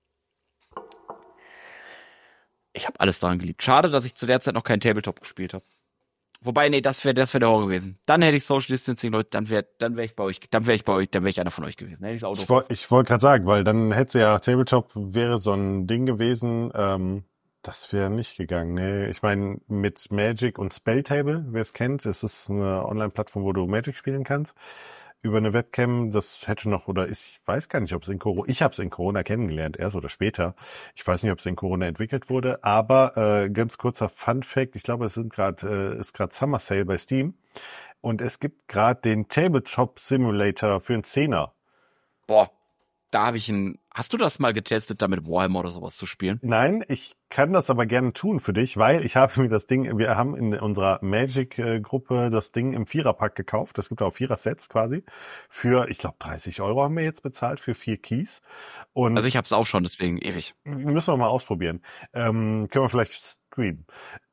Ich habe alles daran geliebt. Schade, dass ich zu der Zeit noch kein Tabletop gespielt habe. Wobei, nee, das wäre der Horror gewesen. Dann hätte ich Social Distancing, Leute, dann wäre ich bei euch, dann wäre ich einer von euch gewesen. Hätte ich's Auto. Ich wollte gerade sagen, weil dann hätte ja Tabletop wäre so ein Ding gewesen, das wäre nicht gegangen. Nee, ich meine, mit Magic und Spelltable, wer es kennt, es ist eine Online-Plattform, wo du Magic spielen kannst. Über eine Webcam, das hätte noch, oder ich weiß gar nicht, ob es in Corona, ich habe es in Corona kennengelernt, erst oder später. Ich weiß nicht, ob es in Corona entwickelt wurde, aber ganz kurzer Fun-Fact, ich glaube, es ist gerade Summer Sale bei Steam und es gibt gerade den Tabletop Simulator für einen 10er. Boah, da habe ich hast du das mal getestet, da mit Warhammer oder sowas zu spielen? Nein, ich kann das aber gerne tun für dich, weil ich habe mir das Ding, wir haben in unserer Magic-Gruppe das Ding im Viererpack gekauft. Das gibt auch 4er-Sets quasi. Für, ich glaube, 30 € haben wir jetzt bezahlt für 4 Keys. Und also ich habe es auch schon, deswegen ewig. Müssen wir mal ausprobieren. Können wir vielleicht streamen.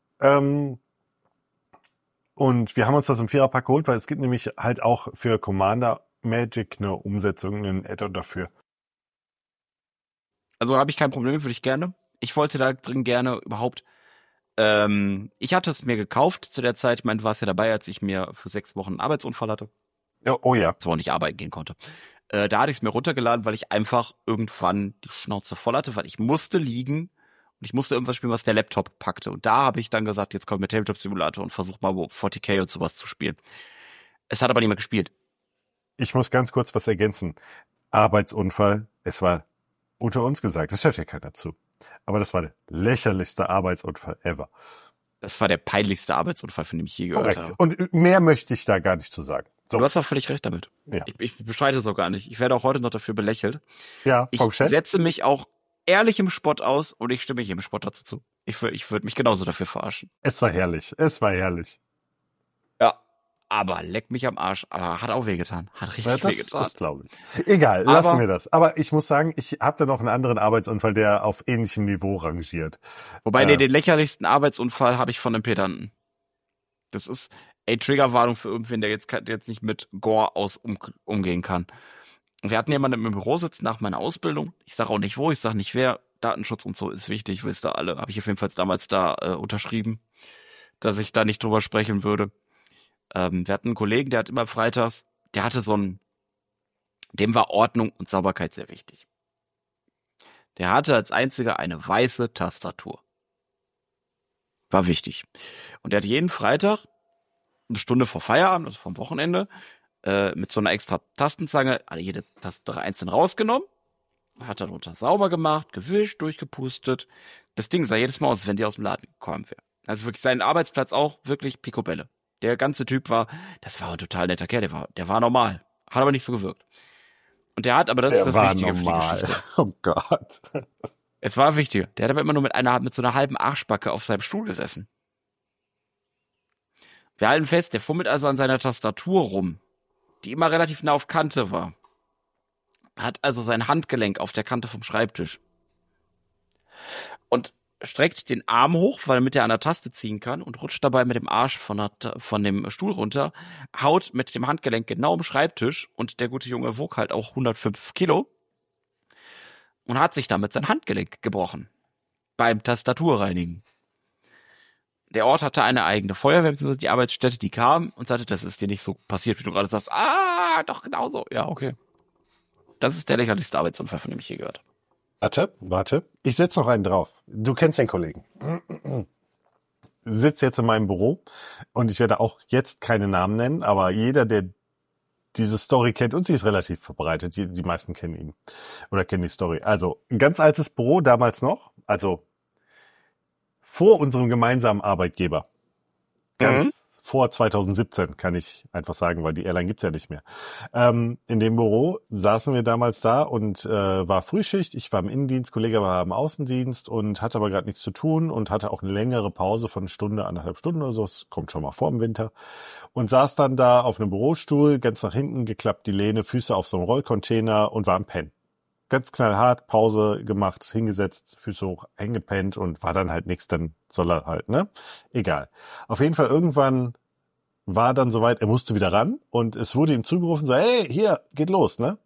Und wir haben uns das im Viererpack geholt, weil es gibt nämlich halt auch für Commander Magic eine Umsetzung, einen Add-on dafür. Also habe ich kein Problem, würde ich gerne. Ich wollte da drin gerne überhaupt, ich hatte es mir gekauft zu der Zeit, ich meine, du warst ja dabei, als ich mir für 6 Wochen einen Arbeitsunfall hatte. Oh ja. Zwar nicht arbeiten gehen konnte. Da hatte ich es mir runtergeladen, weil ich einfach irgendwann die Schnauze voll hatte, weil ich musste liegen und ich musste irgendwas spielen, was der Laptop packte. Und da habe ich dann gesagt, jetzt komm mit Tabletop Simulator und versuch mal 40k und sowas zu spielen. Es hat aber nicht mehr gespielt. Ich muss ganz kurz was ergänzen. Arbeitsunfall, es war unter uns gesagt, das hört ja keiner zu. Aber das war der lächerlichste Arbeitsunfall ever. Das war der peinlichste Arbeitsunfall, von dem ich je gehört habe. Und mehr möchte ich da gar nicht zu sagen. So. Du hast doch völlig recht damit. Ja. Ich bestreite es auch gar nicht. Ich werde auch heute noch dafür belächelt. Ja, ich setze mich auch ehrlich im Spott aus und ich stimme jedem Spott dazu zu. Ich würde mich genauso dafür verarschen. Es war herrlich. Ja, aber leck mich am Arsch. Aber hat auch wehgetan. Hat richtig wehgetan. Das glaube ich. Egal, lassen wir das. Aber ich muss sagen, ich habe da noch einen anderen Arbeitsunfall, der auf ähnlichem Niveau rangiert. Wobei, den lächerlichsten Arbeitsunfall habe ich von einem Pedanten. Das ist Triggerwarnung für irgendwen, der jetzt nicht mit Gore umgehen kann. Wir hatten jemanden im Büro sitzen nach meiner Ausbildung. Ich sage auch nicht wo, ich sage nicht wer. Datenschutz und so ist wichtig, wisst ihr alle. Habe ich auf jeden Fall damals da unterschrieben, dass ich da nicht drüber sprechen würde. Wir hatten einen Kollegen, der hat immer freitags, der hatte dem war Ordnung und Sauberkeit sehr wichtig. Der hatte als einziger eine weiße Tastatur. War wichtig. Und der hat jeden Freitag, eine Stunde vor Feierabend, also vom Wochenende, mit so einer extra Tastenzange, jede Taste einzeln rausgenommen, hat darunter sauber gemacht, gewischt, durchgepustet. Das Ding sah jedes Mal aus, wenn die aus dem Laden gekommen wäre. Also wirklich sein Arbeitsplatz auch wirklich picobello. Der ganze Typ das war ein total netter Kerl, der war normal. Hat aber nicht so gewirkt. Und der hat, aber das ist das Wichtige für die Geschichte. Oh Gott. Es war wichtig. Der hat aber immer nur mit so einer halben Arschbacke auf seinem Stuhl gesessen. Wir halten fest, der fummelt also an seiner Tastatur rum, die immer relativ nah auf Kante war. Hat also sein Handgelenk auf der Kante vom Schreibtisch. Und streckt den Arm hoch, damit er an der Taste ziehen kann und rutscht dabei mit dem Arsch von dem Stuhl runter, haut mit dem Handgelenk genau am Schreibtisch und der gute Junge wog halt auch 105 Kilo und hat sich damit sein Handgelenk gebrochen. Beim Tastaturreinigen. Der Ort hatte eine eigene Feuerwehr, beziehungsweise die Arbeitsstätte, die kam und sagte, das ist dir nicht so passiert, wie du gerade sagst. Doch, genauso. Ja, okay. Das ist der lächerlichste Arbeitsunfall, von dem ich je gehört habe. Warte. Ich setze noch einen drauf. Du kennst den Kollegen. Sitzt jetzt in meinem Büro und ich werde auch jetzt keine Namen nennen, aber jeder, der diese Story kennt, und sie ist relativ verbreitet, die meisten kennen ihn oder kennen die Story. Also ein ganz altes Büro damals noch, also vor unserem gemeinsamen Arbeitgeber. Ganz vor 2017, kann ich einfach sagen, weil die Airline gibt's ja nicht mehr. In dem Büro saßen wir damals da und war Frühschicht. Ich war im Innendienst, Kollege war im Außendienst und hatte aber gerade nichts zu tun und hatte auch eine längere Pause von 1 Stunde, 1,5 Stunden oder so. Das kommt schon mal vor im Winter. Und saß dann da auf einem Bürostuhl, ganz nach hinten geklappt, die Lehne, Füße auf so einem Rollcontainer und war am Pennen. Ganz knallhart, Pause gemacht, hingesetzt, Füße hoch, eingepennt und war dann halt nichts, dann soll er halt, ne? Egal. Auf jeden Fall irgendwann war dann soweit, er musste wieder ran und es wurde ihm zugerufen, so, hey, hier, geht los, ne?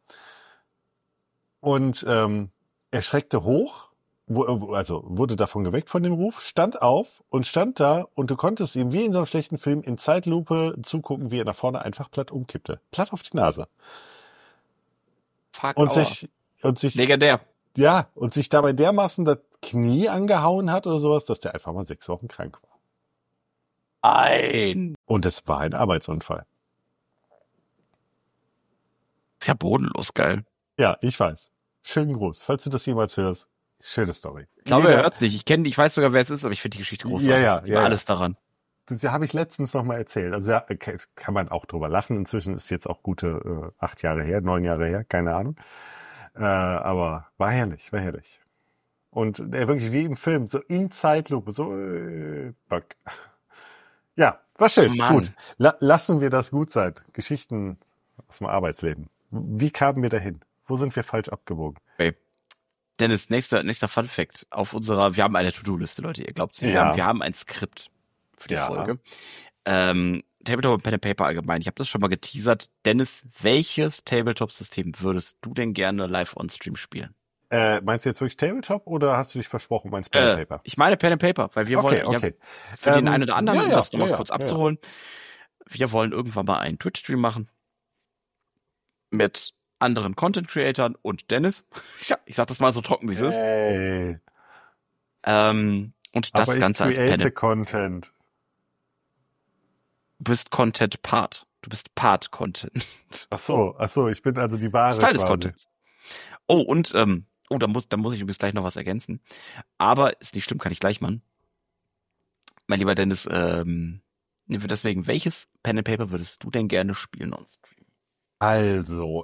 Und er schreckte hoch, also wurde davon geweckt von dem Ruf, stand auf und stand da und du konntest ihm wie in so einem schlechten Film in Zeitlupe zugucken, wie er nach vorne einfach platt umkippte. Platt auf die Nase. Fuck und sich legendär. Ja, und sich dabei dermaßen das Knie angehauen hat oder sowas, dass der einfach mal 6 Wochen krank war. Und es war ein Arbeitsunfall. Ist ja bodenlos geil. Ja, ich weiß. Schönen Gruß. Falls du das jemals hörst, schöne Story. Ich glaube, er hört's nicht. Ich weiß sogar, wer es ist, aber ich finde die Geschichte großartig. Ja. Alles daran. Das habe ich letztens noch mal erzählt. Also ja, kann man auch drüber lachen. Inzwischen ist jetzt auch gute 8 Jahre her, 9 Jahre her, keine Ahnung. Aber war herrlich. Und er wirklich wie im Film, so in Zeitlupe, so Back. Ja, war schön. Mann. Gut. Lassen wir das gut sein. Geschichten aus dem Arbeitsleben. Wie kamen wir dahin? Wo sind wir falsch abgebogen? Okay. Dennis, nächster Fun Fact. Wir haben eine To-Do-Liste, Leute. Ihr glaubt es nicht. Ja. Wir haben ein Skript für die Folge. Tabletop und Pen and Paper allgemein. Ich habe das schon mal geteasert. Dennis, welches Tabletop-System würdest du denn gerne live on Stream spielen? Meinst du jetzt wirklich Tabletop oder hast du dich versprochen, meinst Pen and Paper? Ich meine Pen and Paper, weil wir wollen für den einen oder anderen, um das nochmal kurz abzuholen, wir wollen irgendwann mal einen Twitch-Stream machen mit anderen Content-Creatern und Dennis. Ich sag das mal so trocken, wie es ist. Und das aber Ganze als Pen. Content. Du bist Content-Part. Du bist Part-Content. Ach so, ich bin also die wahre Teil des Contents. Oh, und, da muss ich übrigens gleich noch was ergänzen. Aber ist nicht schlimm, kann ich gleich machen. Mein lieber Dennis, Deswegen, welches Pen and Paper würdest du denn gerne spielen on-stream? Also,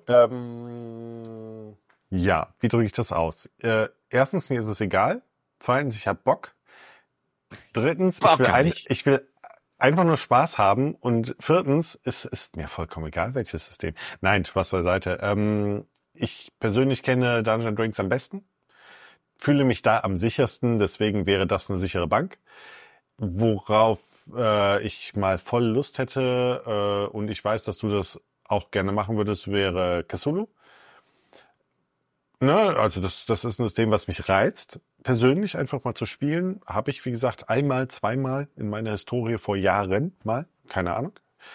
ja, wie drücke ich das aus? Erstens, mir ist es egal. Zweitens, ich habe Bock. Drittens, ich will einfach nur Spaß haben. Und viertens, es ist mir vollkommen egal, welches System. Nein, Spaß beiseite. Ich persönlich kenne Dungeons & Dragons am besten. Fühle mich da am sichersten, deswegen wäre das eine sichere Bank. Worauf ich mal voll Lust hätte, und ich weiß, dass du das auch gerne machen würdest, wäre Cthulhu. Ne, also das ist ein System, was mich reizt, persönlich einfach mal zu spielen. Habe ich, wie gesagt, einmal, zweimal in meiner Historie vor Jahren mal, keine Ahnung.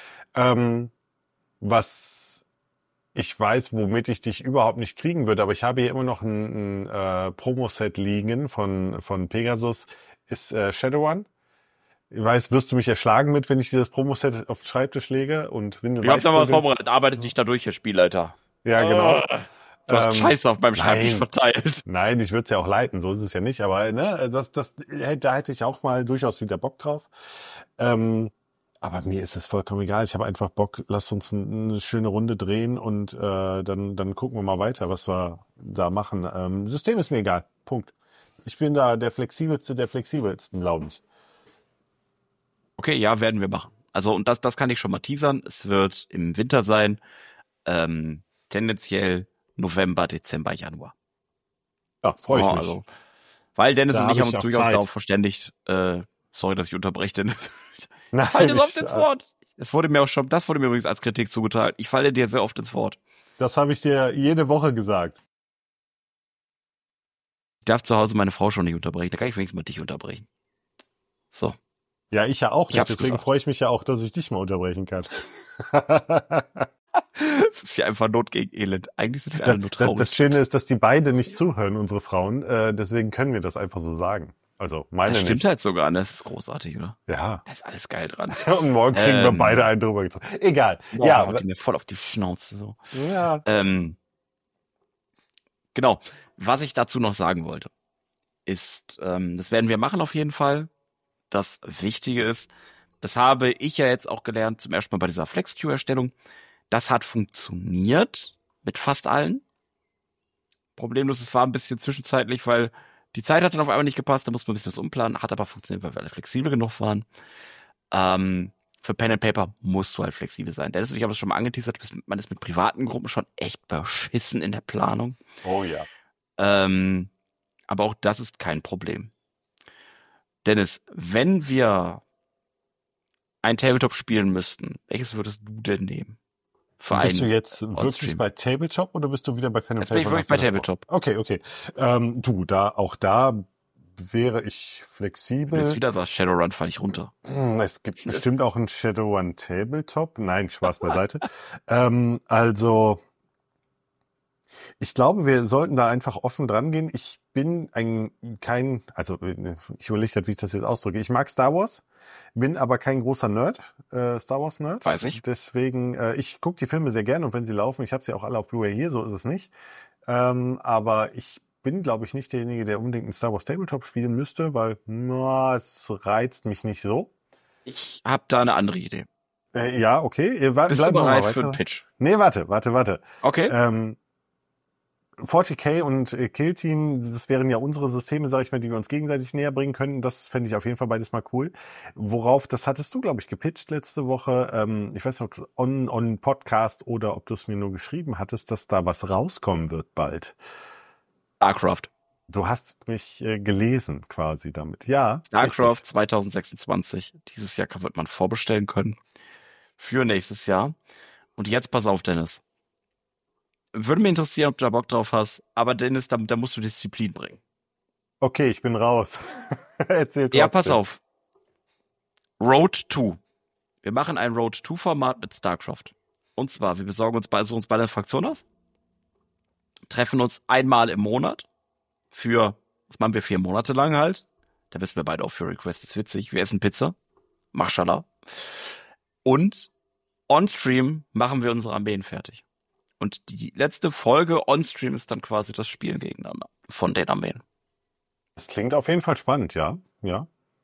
Was ich weiß, womit ich dich überhaupt nicht kriegen würde, aber ich habe hier immer noch ein Promo-Set liegen von Pegasus, ist Shadowrun. Ich weiß, wirst du mich erschlagen mit, wenn ich dir das Promo-Set auf den Schreibtisch lege? Und wenn du ich hab da mal was vorbereitet, arbeitet dich da durch, Herr Spielleiter. Ja, genau. Du hast Scheiße auf meinem Schreibtisch verteilt. Nein, ich würde es ja auch leiten, so ist es ja nicht. Aber ne, da hätte ich auch mal durchaus wieder Bock drauf. Aber mir ist es vollkommen egal. Ich habe einfach Bock, lass uns eine schöne Runde drehen und dann gucken wir mal weiter, was wir da machen. System ist mir egal, Punkt. Ich bin da der flexibelsten, glaube ich. Okay, ja, werden wir machen. Also, und das kann ich schon mal teasern. Es wird im Winter sein, tendenziell November, Dezember, Januar. Ja, freue ich mich. Also, weil Dennis und ich haben uns durchaus Zeit darauf verständigt, sorry, dass ich unterbreche, Dennis. Nein, Fall dir so oft ins Wort. Das wurde mir übrigens als Kritik zugeteilt. Ich falle dir sehr oft ins Wort. Das habe ich dir jede Woche gesagt. Ich darf zu Hause meine Frau schon nicht unterbrechen. Da kann ich wenigstens mal dich unterbrechen. So. Ja, ich ja auch nicht. Deswegen freue ich mich ja auch, dass ich dich mal unterbrechen kann. Das ist ja einfach Not gegen Elend. Eigentlich sind wir alle nur traurig. Das Schöne ist, dass die beide nicht zuhören, unsere Frauen. Deswegen können wir das einfach so sagen. Also meine das stimmt nicht. Halt sogar, ne? Das ist großartig, oder? Ja. Da ist alles geil dran. Und morgen kriegen wir beide einen drüber gezogen. Egal. Boah, ja. Haut die mir voll auf die Schnauze so. Ja. Genau. Was ich dazu noch sagen wollte, ist, das werden wir machen auf jeden Fall. Das Wichtige ist, das habe ich ja jetzt auch gelernt, zum ersten Mal bei dieser Flex-Queue-Erstellung. Das hat funktioniert mit fast allen. Problemlos, es war ein bisschen zwischenzeitlich, weil die Zeit hat dann auf einmal nicht gepasst, da musste man ein bisschen was umplanen, hat aber funktioniert, weil wir alle flexibel genug waren. Für Pen and Paper musst du halt flexibel sein. Dennis und ich haben das schon mal angeteasert, man ist mit privaten Gruppen schon echt beschissen in der Planung. Oh ja. Aber auch das ist kein Problem. Dennis, wenn wir ein Tabletop spielen müssten, welches würdest du denn nehmen? Bist du jetzt wirklich bei Tabletop oder bist du wieder bei Pen and Paper? Jetzt bin ich wirklich bei Tabletop. Okay. Da wäre ich flexibel. Wenn du jetzt wieder sagst, Shadowrun, falle ich runter. Es gibt bestimmt auch ein Shadowrun Tabletop. Nein, Spaß beiseite. Also, ich glaube, wir sollten da einfach offen dran gehen. Ich bin ich überlege gerade, wie ich das jetzt ausdrücke. Ich mag Star Wars, bin aber kein großer Nerd, Star Wars Nerd. Weiß ich. Deswegen, ich gucke die Filme sehr gerne und wenn sie laufen, ich habe sie auch alle auf Blu-ray hier, so ist es nicht. Aber ich bin, glaube ich, nicht derjenige, der unbedingt ein Star Wars Tabletop spielen müsste, weil es reizt mich nicht so. Ich habe da eine andere Idee. Ja, okay. Bist du bereit für einen Pitch? Nee, warte. Okay. 40k und Kill Team, das wären ja unsere Systeme, sag ich mal, die wir uns gegenseitig näher bringen könnten. Das fände ich auf jeden Fall beides mal cool. Worauf, das hattest du, glaube ich, gepitcht letzte Woche. Ich weiß nicht, ob on Podcast oder ob du es mir nur geschrieben hattest, dass da was rauskommen wird bald. StarCraft. Du hast mich gelesen quasi damit. Ja. StarCraft 2026. Dieses Jahr wird man vorbestellen können. Für nächstes Jahr. Und jetzt pass auf, Dennis. Würde mich interessieren, ob du da Bock drauf hast, aber Dennis, da musst du Disziplin bringen. Okay, ich bin raus. Erzähl trotzdem. Ja, pass auf. Road 2. Wir machen ein Road 2 Format mit StarCraft. Und zwar, wir besorgen uns beide eine Fraktion aus, treffen uns einmal im Monat das machen wir 4 Monate lang halt. Da wissen wir beide auch für Request ist witzig. Wir essen Pizza. Mashallah. Und on-stream machen wir unsere Armeen fertig. Und die letzte Folge on-stream ist dann quasi das Spielen gegeneinander von den Armeen. Das klingt auf jeden Fall spannend, ja. Ja.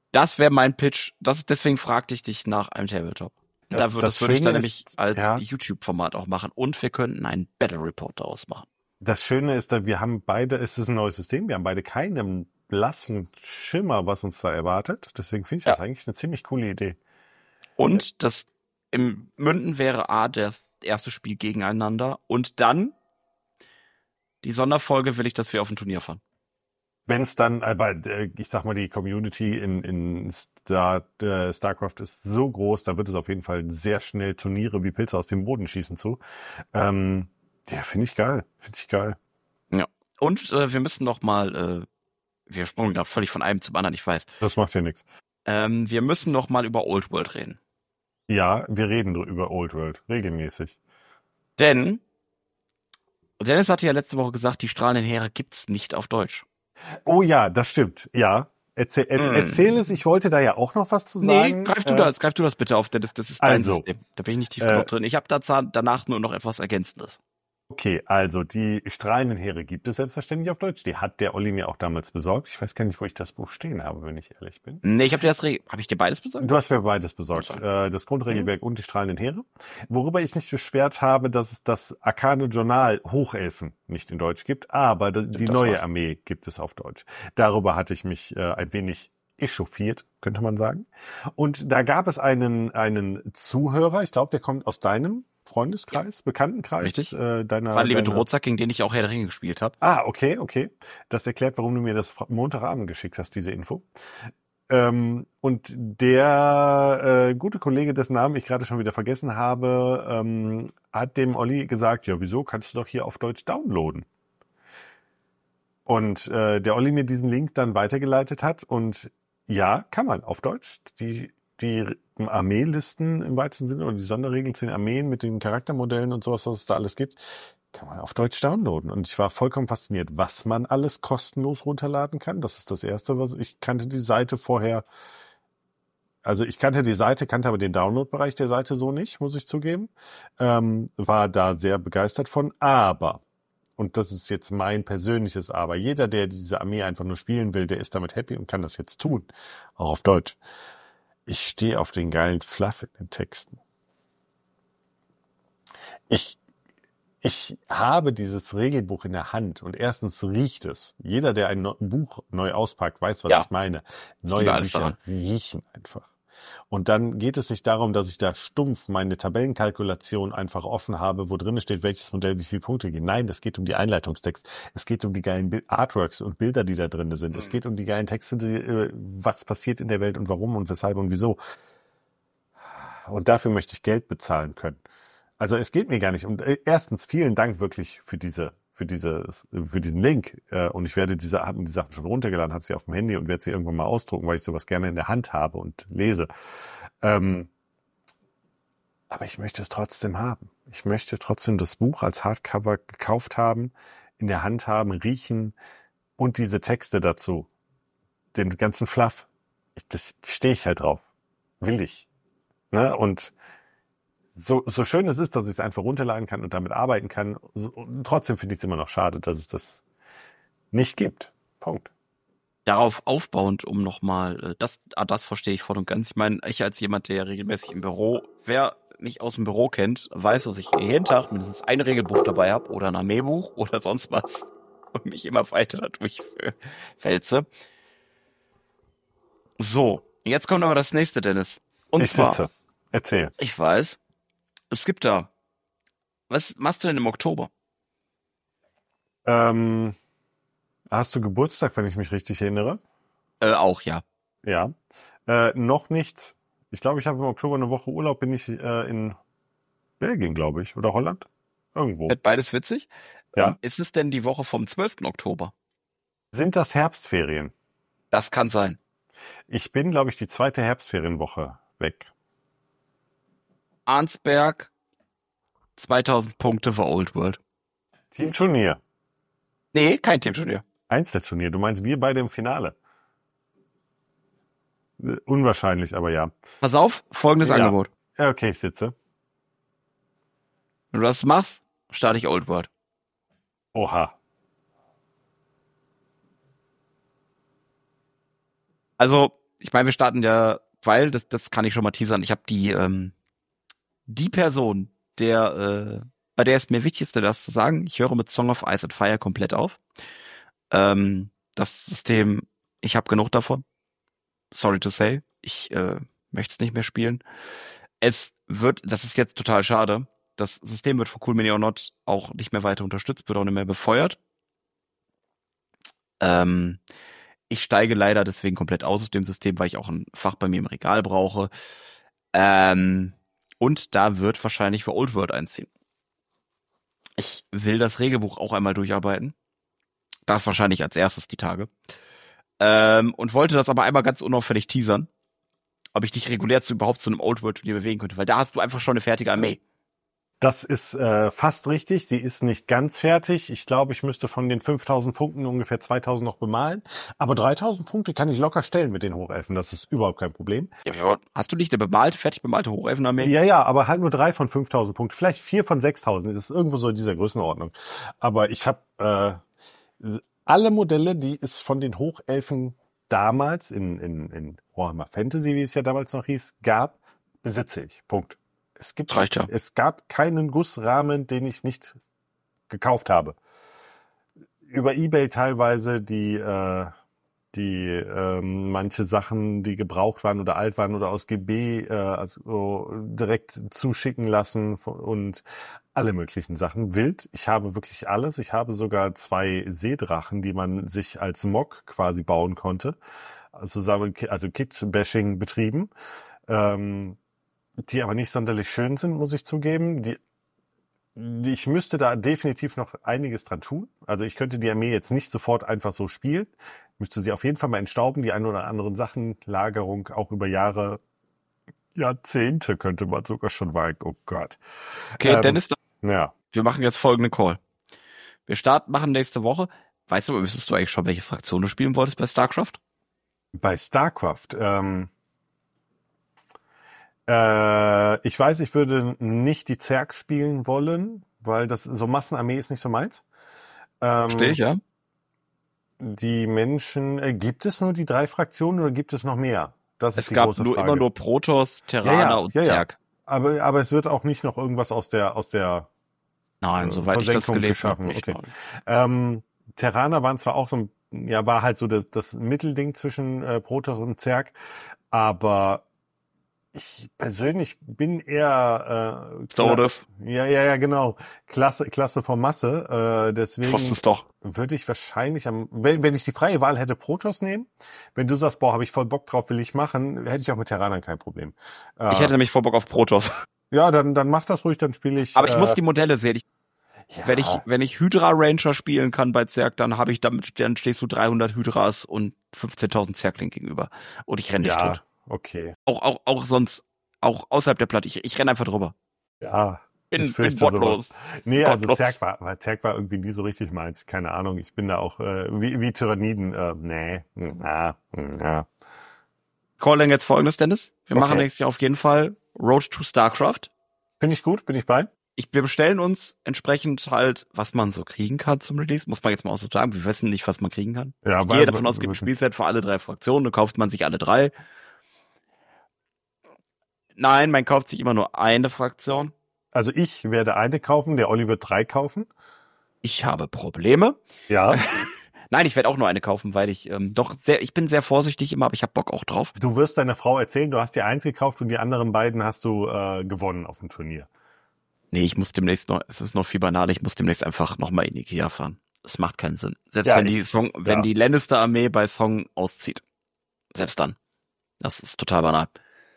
Das wäre mein Pitch. Deswegen fragte ich dich nach einem Tabletop. Das würde ich dann nämlich als YouTube-Format auch machen. Und wir könnten einen Battle Report daraus machen. Das Schöne ist, wir haben beide, es ist ein neues System, wir haben beide keinen blassen Schimmer, was uns da erwartet. Deswegen finde ich das eigentlich eine ziemlich coole Idee. Und das im Münden wäre das erste Spiel gegeneinander. Und dann die Sonderfolge will ich, dass wir auf ein Turnier fahren. Wenn es dann, aber ich sag mal, die Community in StarCraft ist so groß, da wird es auf jeden Fall sehr schnell Turniere wie Pilze aus dem Boden schießen zu. Finde ich geil. Ja. Und wir müssen noch mal, wir springen gerade völlig von einem zum anderen, ich weiß. Das macht ja nichts. Wir müssen noch mal über Old World reden. Ja, wir reden über Old World, regelmäßig. Denn Dennis hatte ja letzte Woche gesagt, die strahlenden Heere gibt's nicht auf Deutsch. Oh ja, das stimmt. Ja. Erzähl es, ich wollte da ja auch noch was zu sagen. Nee, greif du das bitte auf, denn das ist dein System. Da bin ich nicht tief genug drin. Ich habe danach nur noch etwas Ergänzendes. Okay, also die strahlenden Heere gibt es selbstverständlich auf Deutsch. Die hat der Olli mir auch damals besorgt. Ich weiß gar nicht, wo ich das Buch stehen habe, wenn ich ehrlich bin. Nee, habe ich dir beides besorgt? Du hast mir beides besorgt. Das Grundregelwerk und die strahlenden Heere. Worüber ich mich beschwert habe, dass es das Arkane Journal Hochelfen nicht in Deutsch gibt, aber die neue Armee gibt es auf Deutsch. Darüber hatte ich mich ein wenig echauffiert, könnte man sagen. Und da gab es einen Zuhörer, ich glaube, der kommt aus deinem Freundeskreis, Bekanntenkreis. Richtig. War liebe Drozack, gegen den ich auch Herr der Ringe gespielt habe. Ah, okay. Das erklärt, warum du mir das Montagabend geschickt hast, diese Info. Und der gute Kollege, dessen Namen ich gerade schon wieder vergessen habe, hat dem Olli gesagt, ja, wieso, kannst du doch hier auf Deutsch downloaden. Und der Olli mir diesen Link dann weitergeleitet hat und ja, kann man auf Deutsch. Die Armeelisten im weitesten Sinne oder die Sonderregeln zu den Armeen mit den Charaktermodellen und sowas, was es da alles gibt, kann man auf Deutsch downloaden. Und ich war vollkommen fasziniert, was man alles kostenlos runterladen kann. Das ist das Erste, was ich kannte die Seite vorher. Also ich kannte die Seite, kannte aber den Download-Bereich der Seite so nicht, muss ich zugeben. War da sehr begeistert von. Aber, und das ist jetzt mein persönliches Aber, jeder, der diese Armee einfach nur spielen will, der ist damit happy und kann das jetzt tun. Auch auf Deutsch. Ich stehe auf den geilen Fluff in den Texten. Ich habe dieses Regelbuch in der Hand und erstens riecht es. Jeder, der ein Buch neu auspackt, weiß, was ich meine. Neue Bücher riechen einfach. Und dann geht es nicht darum, dass ich da stumpf meine Tabellenkalkulation einfach offen habe, wo drin steht, welches Modell wie viele Punkte gehen. Nein, es geht um die Einleitungstext. Es geht um die geilen Artworks und Bilder, die da drin sind. Es geht um die geilen Texte, was passiert in der Welt und warum und weshalb und wieso. Und dafür möchte ich Geld bezahlen können. Also es geht mir gar nicht. Und erstens, vielen Dank wirklich für diesen Link. Und ich werde die Sachen schon runtergeladen, habe sie auf dem Handy und werde sie irgendwann mal ausdrucken, weil ich sowas gerne in der Hand habe und lese. Aber ich möchte es trotzdem haben. Ich möchte trotzdem das Buch als Hardcover gekauft haben, in der Hand haben, riechen und diese Texte dazu. Den ganzen Fluff. Das stehe ich halt drauf. Will ich. Ne? Und so schön es ist, dass ich es einfach runterladen kann und damit arbeiten kann, trotzdem finde ich es immer noch schade, dass es das nicht gibt. Punkt. Darauf aufbauend, um nochmal, das verstehe ich voll und ganz. Ich meine, ich als jemand, der regelmäßig im Büro, wer mich aus dem Büro kennt, weiß, dass ich jeden Tag mindestens ein Regelbuch dabei habe oder ein Armeebuch oder sonst was und mich immer weiter dadurch wälze. So, jetzt kommt aber das nächste, Dennis. Und ich sitze. Erzähl. Ich weiß. Es gibt da. Was machst du denn im Oktober? Hast du Geburtstag, wenn ich mich richtig erinnere? Auch, ja. Ja. Noch nichts. Ich glaube, ich habe im Oktober eine Woche Urlaub, bin ich in Belgien, glaube ich, oder Holland. Irgendwo. Wird beides witzig. Ja. Ist es denn die Woche vom 12. Oktober? Sind das Herbstferien? Das kann sein. Ich bin, glaube ich, die 2. Herbstferienwoche weg. Arnsberg, 2000 Punkte für Old World. Teamturnier. Nee, kein Teamturnier. Einzelturnier. Du meinst, wir beide im Finale? Unwahrscheinlich, aber ja. Pass auf, folgendes Angebot. Ja, okay, ich sitze. Wenn du das machst, starte ich Old World. Oha. Also, ich meine, wir starten ja, weil, das kann ich schon mal teasern, ich habe die Person, bei der es mir wichtig ist, das zu sagen, ich höre mit Song of Ice and Fire komplett auf. Das System, ich habe genug davon. Sorry to say, ich möchte es nicht mehr spielen. Das ist jetzt total schade, das System wird von Cool Mini or Not auch nicht mehr weiter unterstützt, wird auch nicht mehr befeuert. Ich steige leider deswegen komplett aus dem System, weil ich auch ein Fach bei mir im Regal brauche. Und da wird wahrscheinlich für Old World einziehen. Ich will das Regelbuch auch einmal durcharbeiten. Das wahrscheinlich als erstes die Tage. Und wollte das aber einmal ganz unauffällig teasern, ob ich dich regulär überhaupt zu einem Old World Turnier bewegen könnte, weil da hast du einfach schon eine fertige Armee. Das ist fast richtig. Sie ist nicht ganz fertig. Ich glaube, ich müsste von den 5.000 Punkten ungefähr 2.000 noch bemalen. Aber 3.000 Punkte kann ich locker stellen mit den Hochelfen. Das ist überhaupt kein Problem. Ja, hast du nicht eine fertig bemalte Hochelfenarmee? Ja, aber halt nur 3 von 5.000 Punkten. Vielleicht 4 von 6.000. Das ist irgendwo so in dieser Größenordnung. Aber ich habe alle Modelle, die es von den Hochelfen damals in Warhammer Fantasy, wie es ja damals noch hieß, gab, besitze ich. Punkt. Es gab keinen Gussrahmen, den ich nicht gekauft habe. Über eBay teilweise die manche Sachen, die gebraucht waren oder alt waren oder aus GB also direkt zuschicken lassen und alle möglichen Sachen. Wild. Ich habe wirklich alles. Ich habe sogar 2 Seedrachen, die man sich als Mock quasi bauen konnte. Also Kit-Bashing betrieben. Die aber nicht sonderlich schön sind, muss ich zugeben. Ich müsste da definitiv noch einiges dran tun. Also ich könnte die Armee jetzt nicht sofort einfach so spielen. Müsste sie auf jeden Fall mal entstauben, die ein oder anderen Sachen, Lagerung auch über Jahrzehnte könnte man sogar schon wagen. Oh Gott. Okay, Dennis, ja. Wir machen jetzt folgenden Call. Wir machen nächste Woche. Weißt du, wüsstest du eigentlich schon, welche Fraktion du spielen wolltest bei StarCraft? Bei StarCraft, ich weiß, ich würde nicht die Zerg spielen wollen, weil so Massenarmee ist nicht so meins. Verstehe ich, ja. Die Menschen, gibt es nur die 3 Fraktionen oder gibt es noch mehr? Das ist die große Frage. Es gab immer nur Protoss, Terraner und Zerg. Aber es wird auch nicht noch irgendwas aus der Nein, soweit ich das gelesen habe, nicht. Okay. Terraner waren zwar auch so war halt so das Mittelding zwischen Protoss und Zerg, aber ich persönlich bin eher Todes. Ja, genau. Klasse von Masse. Deswegen würde ich wahrscheinlich wenn ich die freie Wahl hätte, Protoss nehmen. Wenn du sagst, habe ich voll Bock drauf, will ich machen, hätte ich auch mit Terranern kein Problem. Ich hätte nämlich voll Bock auf Protoss. Ja, dann mach das ruhig, dann spiele ich. Aber ich muss die Modelle sehen. Wenn ich Hydra Ranger spielen kann bei Zerg, dann stehst du 300 Hydras und 15.000 Zergling gegenüber. Und ich renne dich tot. Okay. Auch sonst, auch außerhalb der Platte. Ich renne einfach drüber. Ja. Bin wortlos. Nee, also Zerg war irgendwie nie so richtig meins. Keine Ahnung. Ich bin da auch wie Tyranniden. Calling jetzt folgendes, Dennis. Wir machen nächstes Jahr auf jeden Fall Road to StarCraft. Finde ich gut, bin ich bei. Wir bestellen uns entsprechend halt, was man so kriegen kann zum Release. Muss man jetzt mal auch so sagen. Wir wissen nicht, was man kriegen kann. Ja, ich gehe davon aus, es gibt ein Spielset für alle 3 Fraktionen. Dann kauft man sich alle 3. Nein, man kauft sich immer nur eine Fraktion. Also ich werde eine kaufen, der Olli wird 3 kaufen. Ich habe Probleme. Ja. Nein, ich werde auch nur eine kaufen, weil ich ich bin sehr vorsichtig immer, aber ich habe Bock auch drauf. Du wirst deiner Frau erzählen, du hast dir 1 gekauft und die anderen beiden hast du gewonnen auf dem Turnier. Nee, ich muss demnächst es ist noch viel banaler, ich muss demnächst einfach nochmal in Ikea fahren. Das macht keinen Sinn. Selbst wenn die Lannister-Armee bei Song auszieht. Selbst dann. Das ist total banal.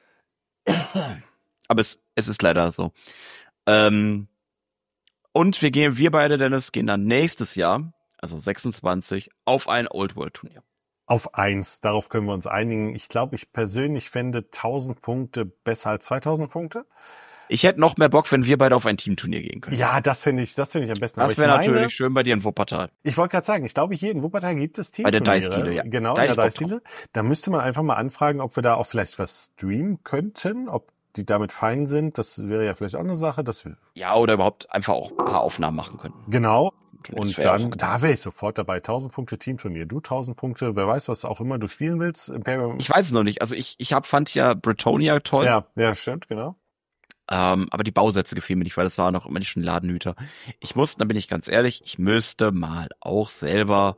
Aber es ist leider so. Und wir beide, Dennis, gehen dann nächstes Jahr, also 26, auf ein Old World Turnier. Auf 1, darauf können wir uns einigen. Ich glaube, ich persönlich fände 1.000 Punkte besser als 2.000 Punkte. Ich hätte noch mehr Bock, wenn wir beide auf ein Teamturnier gehen können. Ja, das finde ich am besten. Das wäre natürlich schön bei dir in Wuppertal. Ich wollte gerade sagen, ich glaube, hier in Wuppertal gibt es Teamturniere. Bei der Dice-Diele, ja. Genau, bei der Dice-Diele. Da müsste man einfach mal anfragen, ob wir da auch vielleicht was streamen könnten, ob die damit fein sind. Das wäre ja vielleicht auch eine Sache. Ja, oder überhaupt einfach auch ein paar Aufnahmen machen könnten. Genau. Und dann, da wäre ich sofort dabei. 1000 Punkte Teamturnier. Du 1000 Punkte, wer weiß, was auch immer du spielen willst. Imperium. Ich weiß es noch nicht. Also fand ja Bretonnia toll. Ja, stimmt, genau. Aber die Bausätze gefielen mir nicht, weil das war noch immer nicht schon Ladenhüter. Da bin ich ganz ehrlich, ich müsste mal auch selber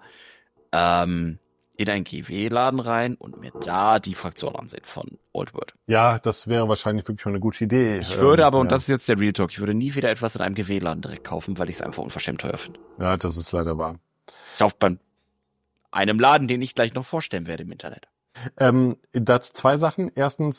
in einen GW-Laden rein und mir da die Fraktion ansehen von Old World. Ja, das wäre wahrscheinlich wirklich mal eine gute Idee. Ich würde und das ist jetzt der Real Talk, ich würde nie wieder etwas in einem GW-Laden direkt kaufen, weil ich es einfach unverschämt teuer finde. Ja, das ist leider wahr. Ich kaufe bei einem Laden, den ich gleich noch vorstellen werde im Internet. Dazu 2 Sachen. Erstens,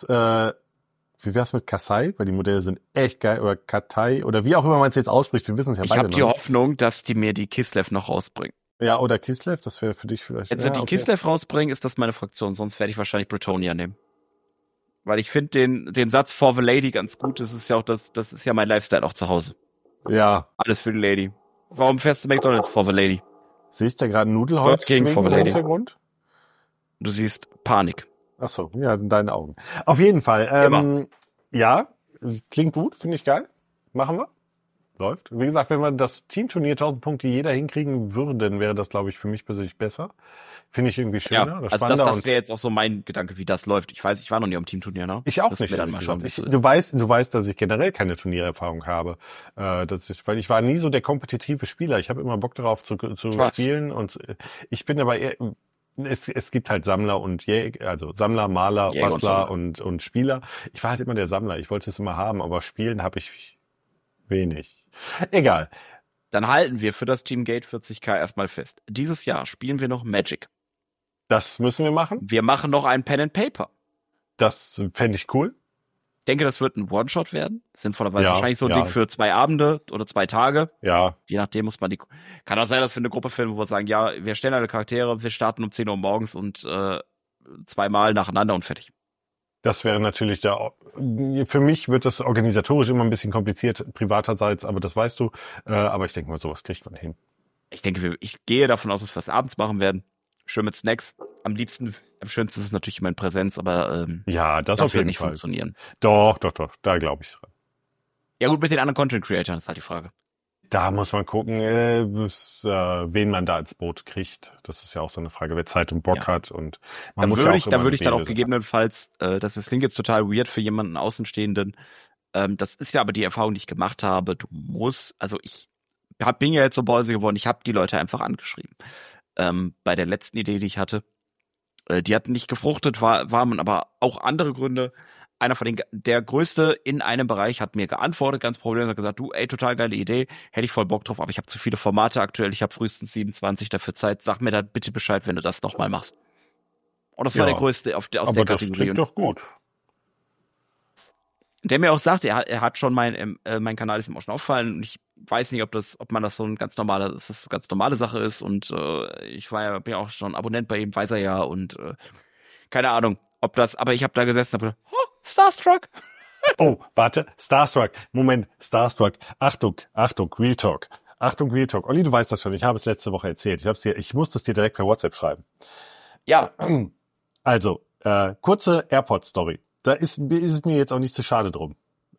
wie wär's mit Kasai? Weil die Modelle sind echt geil. Oder Katai oder wie auch immer man es jetzt ausspricht. Wir wissen es ja beide noch. Ich habe die Hoffnung, dass die mir die Kislev noch rausbringen. Ja, oder Kislev, das wäre für dich vielleicht. Wenn sie die Kislev rausbringen, ist das meine Fraktion. Sonst werde ich wahrscheinlich Bretonnia nehmen. Weil ich finde den Satz for the Lady ganz gut. Das ist ja auch das ist ja mein Lifestyle auch zu Hause. Ja. Alles für die Lady. Warum fährst du McDonald's for the Lady? Sehe ich da gerade Nudelholz gegen im Hintergrund? Du siehst Panik. Ach so, ja, in deinen Augen. Auf jeden Fall. Ja, klingt gut, finde ich geil. Machen wir. Läuft. Wie gesagt, wenn wir das Teamturnier 1000 Punkte jeder hinkriegen würden, wäre das, glaube ich, für mich persönlich besser. Finde ich irgendwie schöner. Ja, also das wäre jetzt auch so mein Gedanke, wie das läuft. Ich war noch nie am Teamturnier, ne? Ich auch nicht. Wir dann mal schauen, du weißt, dass ich generell keine Turniererfahrung habe. Weil ich war nie so der kompetitive Spieler. Ich habe immer Bock darauf zu spielen und ich bin aber eher, es gibt halt Sammler und also Sammler, Maler, Bastler und Spieler. Ich war halt immer der Sammler. Ich wollte es immer haben, aber spielen habe ich wenig. Egal. Dann halten wir für das Team Gate 40k erstmal fest. Dieses Jahr spielen wir noch Magic. Das müssen wir machen. Wir machen noch ein Pen and Paper. Das fände ich cool. Ich denke, das wird ein One-Shot werden. Sinnvollerweise wahrscheinlich so ein Ding für 2 Abende oder 2 Tage. Ja. Je nachdem muss man kann auch sein, dass wir eine Gruppe finden, wo wir sagen, ja, wir stellen alle Charaktere, wir starten um 10 Uhr morgens und 2 Mal nacheinander und fertig. Das wäre natürlich für mich wird das organisatorisch immer ein bisschen kompliziert, privaterseits, aber das weißt du. Aber ich denke mal, sowas kriegt man hin. Ich gehe davon aus, dass wir es abends machen werden. Schön mit Snacks. Am schönsten ist es natürlich immer in Präsenz, aber ja, das auf wird jeden nicht Fall funktionieren. Doch, da glaube ich dran. Ja gut, mit den anderen Content-Creatoren ist halt die Frage. Da muss man gucken, wen man da ins Boot kriegt. Das ist ja auch so eine Frage, wer Zeit und Bock hat. Und da würde ich dann auch gegebenenfalls, das klingt jetzt total weird für jemanden Außenstehenden, das ist ja aber die Erfahrung, die ich gemacht habe. Du musst, also ich bin ja jetzt so Bäuse geworden, ich habe die Leute einfach angeschrieben. Bei der letzten Idee, die ich hatte, die hat nicht gefruchtet, waren aber auch andere Gründe. Einer von der Größte in einem Bereich hat mir geantwortet, ganz problemlos, hat gesagt, du, total geile Idee, hätte ich voll Bock drauf, aber ich habe zu viele Formate aktuell, ich habe frühestens 27 dafür Zeit, sag mir da bitte Bescheid, wenn du das nochmal machst. Und das war der Größte aus der Kategorie. Aber das klingt doch gut. Der mir auch sagt, er hat schon mein Kanal ist ihm auch schon auffallen und ich weiß nicht, ob man das so eine ganz normale Sache ist und ich bin ja auch schon Abonnent bei ihm, weiß er ja und keine Ahnung, aber ich habe da gesessen und habe gedacht, Starstruck. Oh, warte, Starstruck. Moment, Starstruck. Achtung, Real Talk. Olli, du weißt das schon, ich habe es letzte Woche erzählt. Ich musste es dir direkt per WhatsApp schreiben. Ja. Also, kurze Airport-Story. Da ist mir jetzt auch nicht zu schade drum.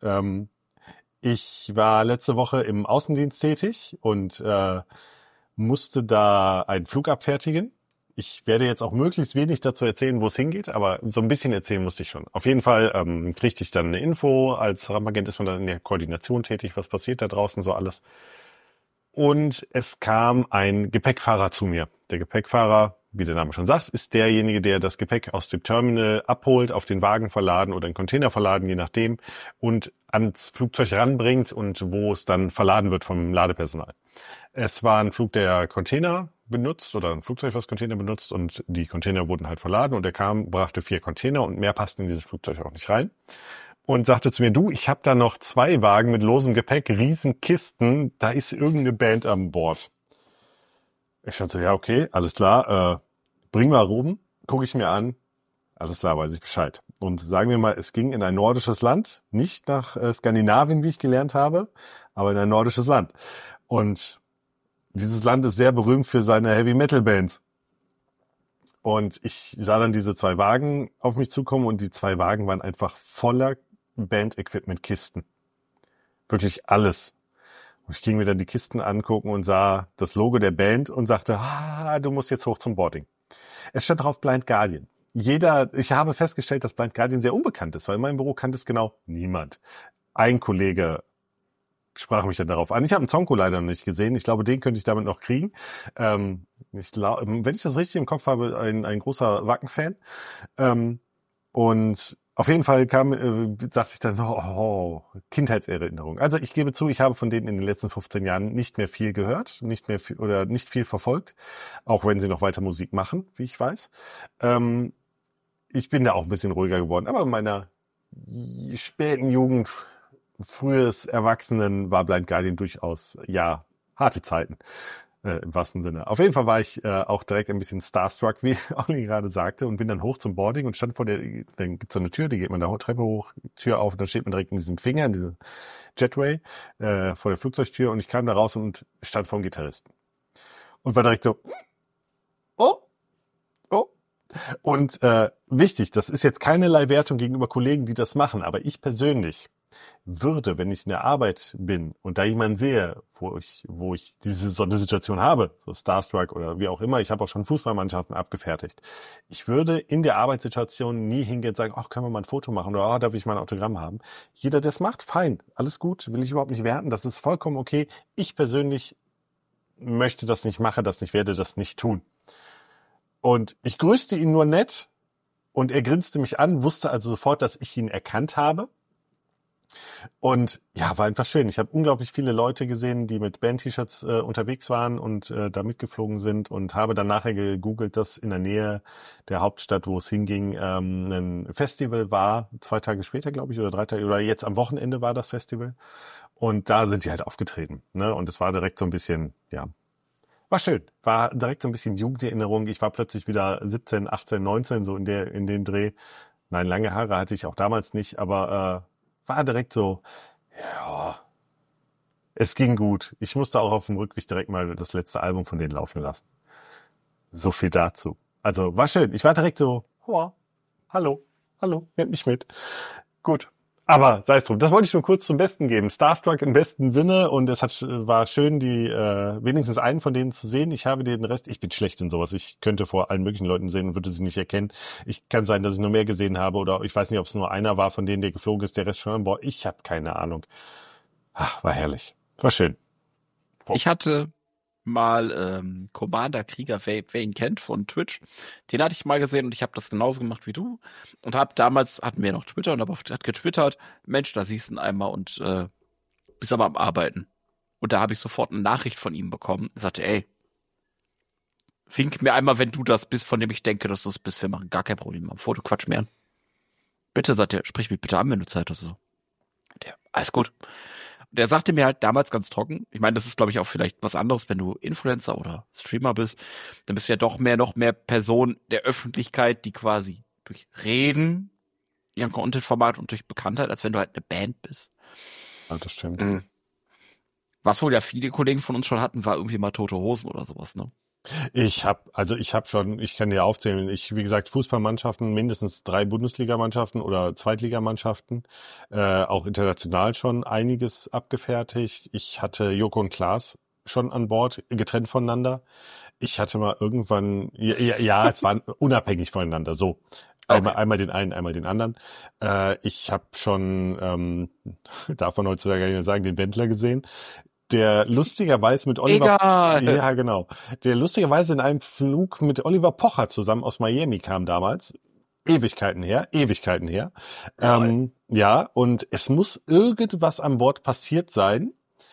Ich war letzte Woche im Außendienst tätig und musste da einen Flug abfertigen. Ich werde jetzt auch möglichst wenig dazu erzählen, wo es hingeht, aber so ein bisschen erzählen musste ich schon. Auf jeden Fall kriegte ich dann eine Info. Als RAM-Agent ist man dann in der Koordination tätig. Was passiert da draußen so alles? Und es kam ein Gepäckfahrer zu mir. Der Gepäckfahrer, wie der Name schon sagt, ist derjenige, der das Gepäck aus dem Terminal abholt, auf den Wagen verladen oder in Container verladen, je nachdem, und ans Flugzeug ranbringt und wo es dann verladen wird vom Ladepersonal. Es war ein Flug, der Container benutzt oder ein Flugzeug, was Container benutzt und die Container wurden halt verladen und er brachte 4 Container und mehr passten in dieses Flugzeug auch nicht rein und sagte zu mir, du, ich habe da noch 2 Wagen mit losem Gepäck, riesen Kisten, da ist irgendeine Band an Bord. Ich dachte so, ja, okay, alles klar, bring mal rum, gucke ich mir an, alles klar, weiß ich Bescheid. Und sagen wir mal, es ging in ein nordisches Land, nicht nach Skandinavien, wie ich gelernt habe, aber in ein nordisches Land. Und dieses Land ist sehr berühmt für seine Heavy-Metal-Bands. Und ich sah dann diese 2 Wagen auf mich zukommen und die 2 Wagen waren einfach voller Band-Equipment-Kisten. Wirklich alles. Ich ging mir dann die Kisten angucken und sah das Logo der Band und sagte, du musst jetzt hoch zum Boarding. Es stand drauf Blind Guardian. Ich habe festgestellt, dass Blind Guardian sehr unbekannt ist, weil in meinem Büro kannte es genau niemand. Ein Kollege sprach mich dann darauf an. Ich habe einen Zonko leider noch nicht gesehen. Ich glaube, den könnte ich damit noch kriegen. Wenn ich das richtig im Kopf habe, ein großer Wacken-Fan. Und auf jeden Fall sagte ich dann so, Kindheitserinnerung. Also ich gebe zu, ich habe von denen in den letzten 15 Jahren nicht mehr viel gehört, nicht viel verfolgt, auch wenn sie noch weiter Musik machen, wie ich weiß. Ich bin da auch ein bisschen ruhiger geworden, aber in meiner späten Jugend, frühes Erwachsenen war Blind Guardian durchaus, harte Zeiten. Im wahrsten Sinne. Auf jeden Fall war ich auch direkt ein bisschen starstruck, wie Olli gerade sagte, und bin dann hoch zum Boarding und stand dann gibt's so eine Tür, die geht man da Treppe hoch, Tür auf, und dann steht man direkt in diesem Finger, in diesem Jetway, vor der Flugzeugtür, und ich kam da raus und stand vor dem Gitarristen. Und war direkt so, oh. Und wichtig, das ist jetzt keinerlei Wertung gegenüber Kollegen, die das machen, aber ich persönlich würde, wenn ich in der Arbeit bin und da jemanden sehe, wo ich so eine Situation habe, so Starstruck oder wie auch immer, ich habe auch schon Fußballmannschaften abgefertigt. Ich würde in der Arbeitssituation nie hingehen und sagen, können wir mal ein Foto machen oder darf ich mal ein Autogramm haben? Jeder, der es macht, fein, alles gut, will ich überhaupt nicht werten, das ist vollkommen okay. Ich persönlich möchte das nicht, mache das nicht, werde das nicht tun. Und ich grüßte ihn nur nett und er grinste mich an, wusste also sofort, dass ich ihn erkannt habe. Und war einfach schön. Ich habe unglaublich viele Leute gesehen, die mit Band-T-Shirts unterwegs waren und da mitgeflogen sind, und habe dann nachher gegoogelt, dass in der Nähe der Hauptstadt, wo es hinging, ein Festival war, 2 Tage später, glaube ich, oder 3 Tage, oder jetzt am Wochenende war das Festival. Und da sind die halt aufgetreten, ne? Und es war direkt so ein bisschen, war schön. War direkt so ein bisschen Jugenderinnerung. Ich war plötzlich wieder 17, 18, 19, so in dem Dreh. Nein, lange Haare hatte ich auch damals nicht, aber war direkt so, es ging gut. Ich musste auch auf dem Rückweg direkt mal das letzte Album von denen laufen lassen. So viel dazu. Also war schön. Ich war direkt so, hallo, nehmt mich mit. Gut. Aber sei es drum. Das wollte ich nur kurz zum Besten geben. Starstruck im besten Sinne, und es war schön, die wenigstens einen von denen zu sehen. Ich habe den Rest, ich bin schlecht in sowas. Ich könnte vor allen möglichen Leuten sehen und würde sie nicht erkennen. Kann sein, dass ich nur mehr gesehen habe, oder ich weiß nicht, ob es nur einer war von denen, der geflogen ist, der Rest schon an Bord. Ich habe keine Ahnung. War herrlich. War schön. Ich hatte mal Commander Krieger, wer ihn kennt von Twitch, den hatte ich mal gesehen, und ich habe das genauso gemacht wie du, und damals hatten wir noch Twitter, und hat getwittert, Mensch, da siehst du ihn einmal und bist aber am Arbeiten. Und da habe ich sofort eine Nachricht von ihm bekommen. Er sagte, ey, wink mir einmal, wenn du das bist, von dem ich denke, dass du es bist. Wir machen gar kein Problem. Am Foto quatsch mir an. Bitte, sagt er, sprich mich bitte an, wenn du Zeit hast. So. Alles gut. Und er sagte mir halt damals ganz trocken, ich meine, das ist, glaube ich, auch vielleicht was anderes, wenn du Influencer oder Streamer bist, dann bist du ja doch noch mehr Person der Öffentlichkeit, die quasi durch Reden, ihren Content-Format und durch Bekanntheit, als wenn du halt eine Band bist. Ja, das stimmt. Was wohl ja viele Kollegen von uns schon hatten, war irgendwie mal Tote Hosen oder sowas, ne? Ich kann dir aufzählen, wie gesagt, Fußballmannschaften, mindestens 3 Bundesligamannschaften oder Zweitligamannschaften, auch international schon einiges abgefertigt. Ich hatte Joko und Klaas schon an Bord, getrennt voneinander. Ich hatte mal irgendwann, es waren unabhängig voneinander, so. Okay. Einmal den einen, einmal den anderen. Ich habe schon, darf man heutzutage gar nicht mehr sagen, den Wendler gesehen, der lustigerweise mit Oliver, ja genau, der lustigerweise in einem Flug mit Oliver Pocher zusammen aus Miami kam damals. Ewigkeiten her. Und es muss irgendwas an Bord passiert sein,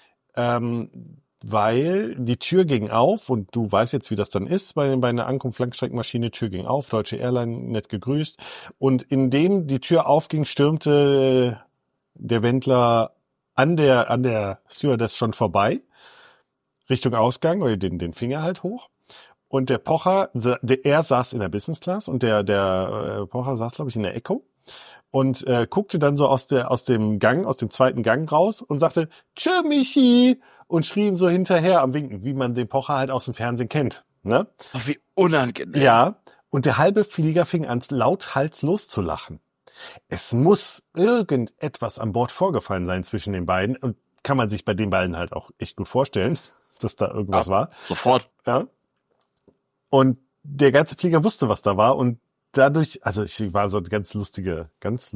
weil die Tür ging auf, und du weißt jetzt, wie das dann ist bei einer Ankunft Langstreckenmaschine, Tür ging auf, Deutsche Airline, nett gegrüßt, und indem die Tür aufging, stürmte der Wendler an der Stewardess schon vorbei, Richtung Ausgang, oder den Finger halt hoch. Und der Pocher, er saß in der Business Class, und der Pocher saß, glaube ich, in der Echo, und guckte dann so aus dem zweiten Gang raus und sagte, Tschö, Michi, und schrie ihm so hinterher am Winken, wie man den Pocher halt aus dem Fernsehen kennt, ne? Ach, wie unangenehm. Ja, und der halbe Flieger fing an, lauthals loszulachen. Es muss irgendetwas an Bord vorgefallen sein zwischen den beiden, und kann man sich bei den beiden halt auch echt gut vorstellen, dass da irgendwas war. Sofort. Ja. Und der ganze Flieger wusste, was da war und dadurch, also ich war so eine ganz lustige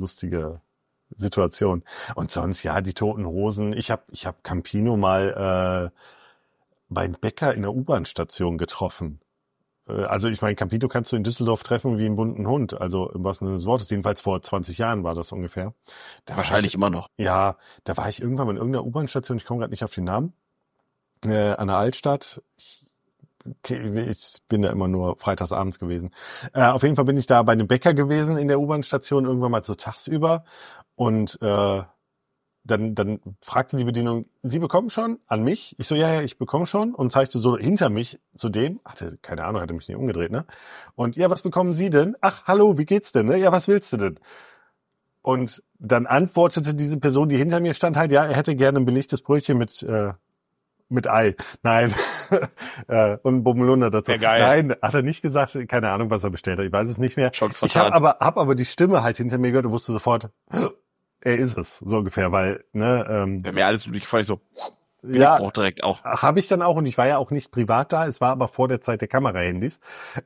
Situation. Und sonst, ja, die Toten Hosen. Ich hab Campino mal beim Bäcker in der U-Bahn-Station getroffen. Also ich meine, Campino kannst du in Düsseldorf treffen wie einen bunten Hund. Also im wahrsten Sinne des Wortes. Jedenfalls vor 20 Jahren war das ungefähr. Wahrscheinlich immer noch. Ja, da war ich irgendwann mal in irgendeiner U-Bahn-Station. Ich komme gerade nicht auf den Namen. An der Altstadt. Ich bin da immer nur freitagsabends gewesen. Auf jeden Fall bin ich da bei einem Bäcker gewesen in der U-Bahn-Station, irgendwann mal so tagsüber. Und dann fragte die Bedienung, Sie bekommen schon? An mich? Ich so, ja, ich bekomme schon. Und zeigte so hinter mich zu dem, keine Ahnung, hatte mich nicht umgedreht, ne? Und ja, was bekommen Sie denn? Ach, hallo, wie geht's denn, ne? Ja, was willst du denn? Und dann antwortete diese Person, die hinter mir stand, halt, ja, er hätte gerne ein belegtes Brötchen mit Ei. Nein. Und ein Bummlunder dazu. Sehr geil. Nein, hat er nicht gesagt. Keine Ahnung, was er bestellt hat. Ich weiß es nicht mehr. Ich habe aber die Stimme halt hinter mir gehört und wusste sofort, er ist es, so ungefähr, weil, ne, bei mir alles voll so, ja, auch direkt auch. Habe ich dann auch und ich war ja auch nicht privat da. Es war aber vor der Zeit der Kamerahandys.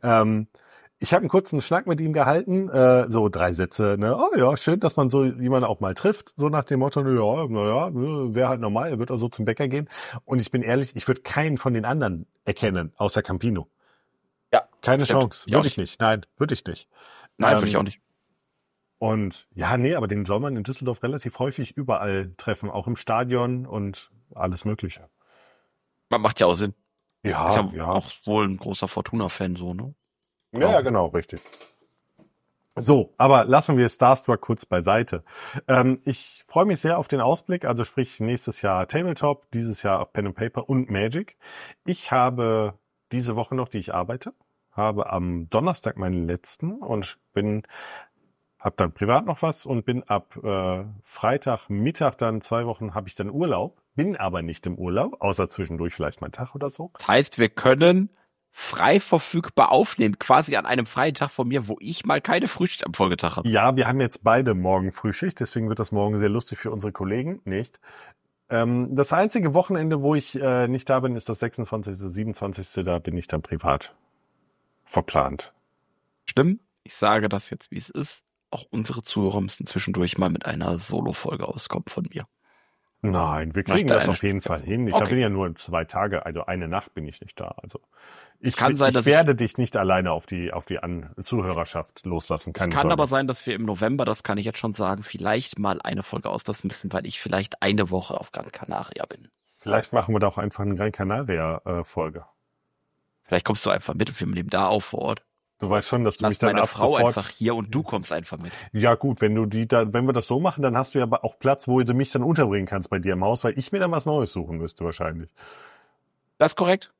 Ich habe einen kurzen Schnack mit ihm gehalten, so 3 Sätze, ne, oh ja, schön, dass man so jemanden auch mal trifft, so nach dem Motto, naja, wäre halt normal, er wird auch so zum Bäcker gehen. Und ich bin ehrlich, ich würde keinen von den anderen erkennen, außer Campino. Ja. Keine Chance. Würde ich nicht. Nein, würde ich nicht. Nein, würde ich auch nicht. Und ja, nee, aber den soll man in Düsseldorf relativ häufig überall treffen, auch im Stadion und alles Mögliche. Man macht ja auch Sinn. Ja, ist ja auch wohl ein großer Fortuna-Fan, so, ne? Ja, genau, richtig. So, aber lassen wir Starstruck kurz beiseite. Ich freue mich sehr auf den Ausblick, also sprich nächstes Jahr Tabletop, dieses Jahr auch Pen and Paper und Magic. Ich habe diese Woche noch, die ich arbeite, habe am Donnerstag meinen letzten und hab dann privat noch was und bin ab Freitagmittag dann 2 Wochen habe ich dann Urlaub, bin aber nicht im Urlaub, außer zwischendurch vielleicht mal einen Tag oder so. Das heißt, wir können frei verfügbar aufnehmen, quasi an einem freien Tag von mir, wo ich mal keine Frühschicht am Folgetag habe. Ja, wir haben jetzt beide morgen Frühschicht, deswegen wird das morgen sehr lustig für unsere Kollegen, nicht? Das einzige Wochenende, wo ich nicht da bin, ist das 26., 27., da bin ich dann privat verplant. Stimmt, ich sage das jetzt, wie es ist. Auch unsere Zuhörer müssen zwischendurch mal mit einer Solo-Folge auskommen von mir. Nein, wir kriegen das auf jeden Fall hin. Ich bin ja nur 2 Tage, also eine Nacht bin ich nicht da. Also ich werde dich nicht alleine auf die Zuhörerschaft loslassen. Es kann aber sein, dass wir im November, das kann ich jetzt schon sagen, vielleicht mal eine Folge auslassen müssen, weil ich vielleicht eine Woche auf Gran Canaria bin. Vielleicht machen wir da auch einfach eine Gran Canaria Folge. Vielleicht kommst du einfach mit und wir nehmen da auf vor Ort. Du weißt schon, dass du mich dann meine Frau einfach hier und du kommst einfach mit. Ja gut, wenn wir das so machen, dann hast du ja auch Platz, wo du mich dann unterbringen kannst bei dir im Haus, weil ich mir dann was Neues suchen müsste wahrscheinlich. Das ist korrekt.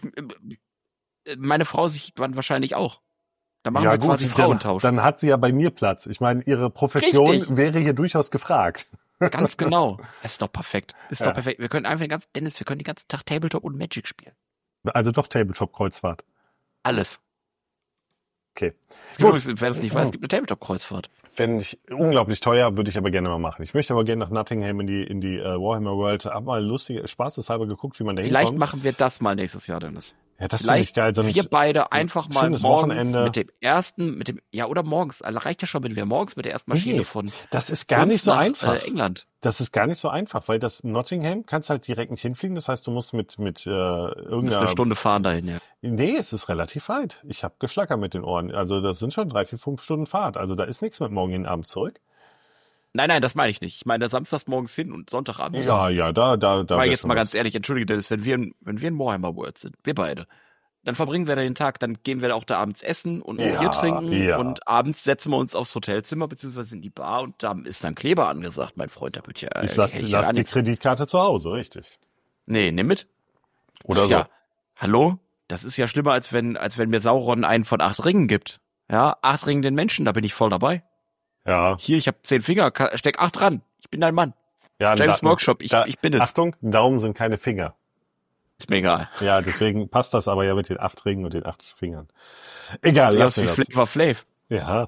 Meine Frau sich dann wahrscheinlich auch. Dann machen wir quasi Frauentausch. Dann hat sie ja bei mir Platz. Ich meine, ihre Profession wäre hier durchaus gefragt. Ganz genau. Das ist doch perfekt. Doch perfekt. Wir können einfach den ganzen Tag Tabletop und Magic spielen. Also doch Tabletop-Kreuzfahrt. Alles. Okay. Wer das nicht weiß, es gibt eine Tabletop-Kreuzfahrt. Fände ich unglaublich teuer, würde ich aber gerne mal machen. Ich möchte aber gerne nach Nottingham in die Warhammer World. Hab mal spaßeshalber geguckt, wie man da hinkommt. Vielleicht machen wir das mal nächstes Jahr, Dennis. Ja, das finde ich geil. Wir beide einfach mal morgens Wochenende. oder morgens, also reicht ja schon, wenn wir morgens mit der ersten Maschine von das ist gar nicht so einfach. England. Das ist gar nicht so einfach, weil das Nottingham kannst halt direkt nicht hinfliegen. Das heißt, du musst mit irgendeiner... eine Stunde fahren dahin, ja. Nee, es ist relativ weit. Ich habe geschlackert mit den Ohren. Also das sind schon 3, 4, 5 Stunden Fahrt. Also da ist nichts mit morgen in den Abend zurück. Nein, das meine ich nicht. Ich meine samstags morgens hin und Sonntagabend. Ja, da. Mal jetzt mal ganz ehrlich, entschuldige Dennis, wenn wir in Warhammer World sind, wir beide, dann verbringen wir da den Tag, dann gehen wir da auch da abends essen und ein Bier trinken und abends setzen wir uns aufs Hotelzimmer beziehungsweise in die Bar und da ist dann Kleber angesagt, mein Freund, da wird ja... Ich lass die Kreditkarte zu Hause, richtig. Nee, nimm mit. Oder so. Ja, hallo? Das ist ja schlimmer, als wenn mir Sauron einen von 8 Ringen gibt. Ja, 8 Ringen den Menschen, da bin ich voll dabei. Ja. Hier, ich habe 10 Finger, steck 8 dran. Ich bin dein Mann. Ja, James Workshop, ich bin es. Achtung, Daumen sind keine Finger. Ist mir egal. Ja, deswegen passt das aber ja mit den 8 Ringen und den 8 Fingern. Egal, lass mir das. Flavor Flav. Ja.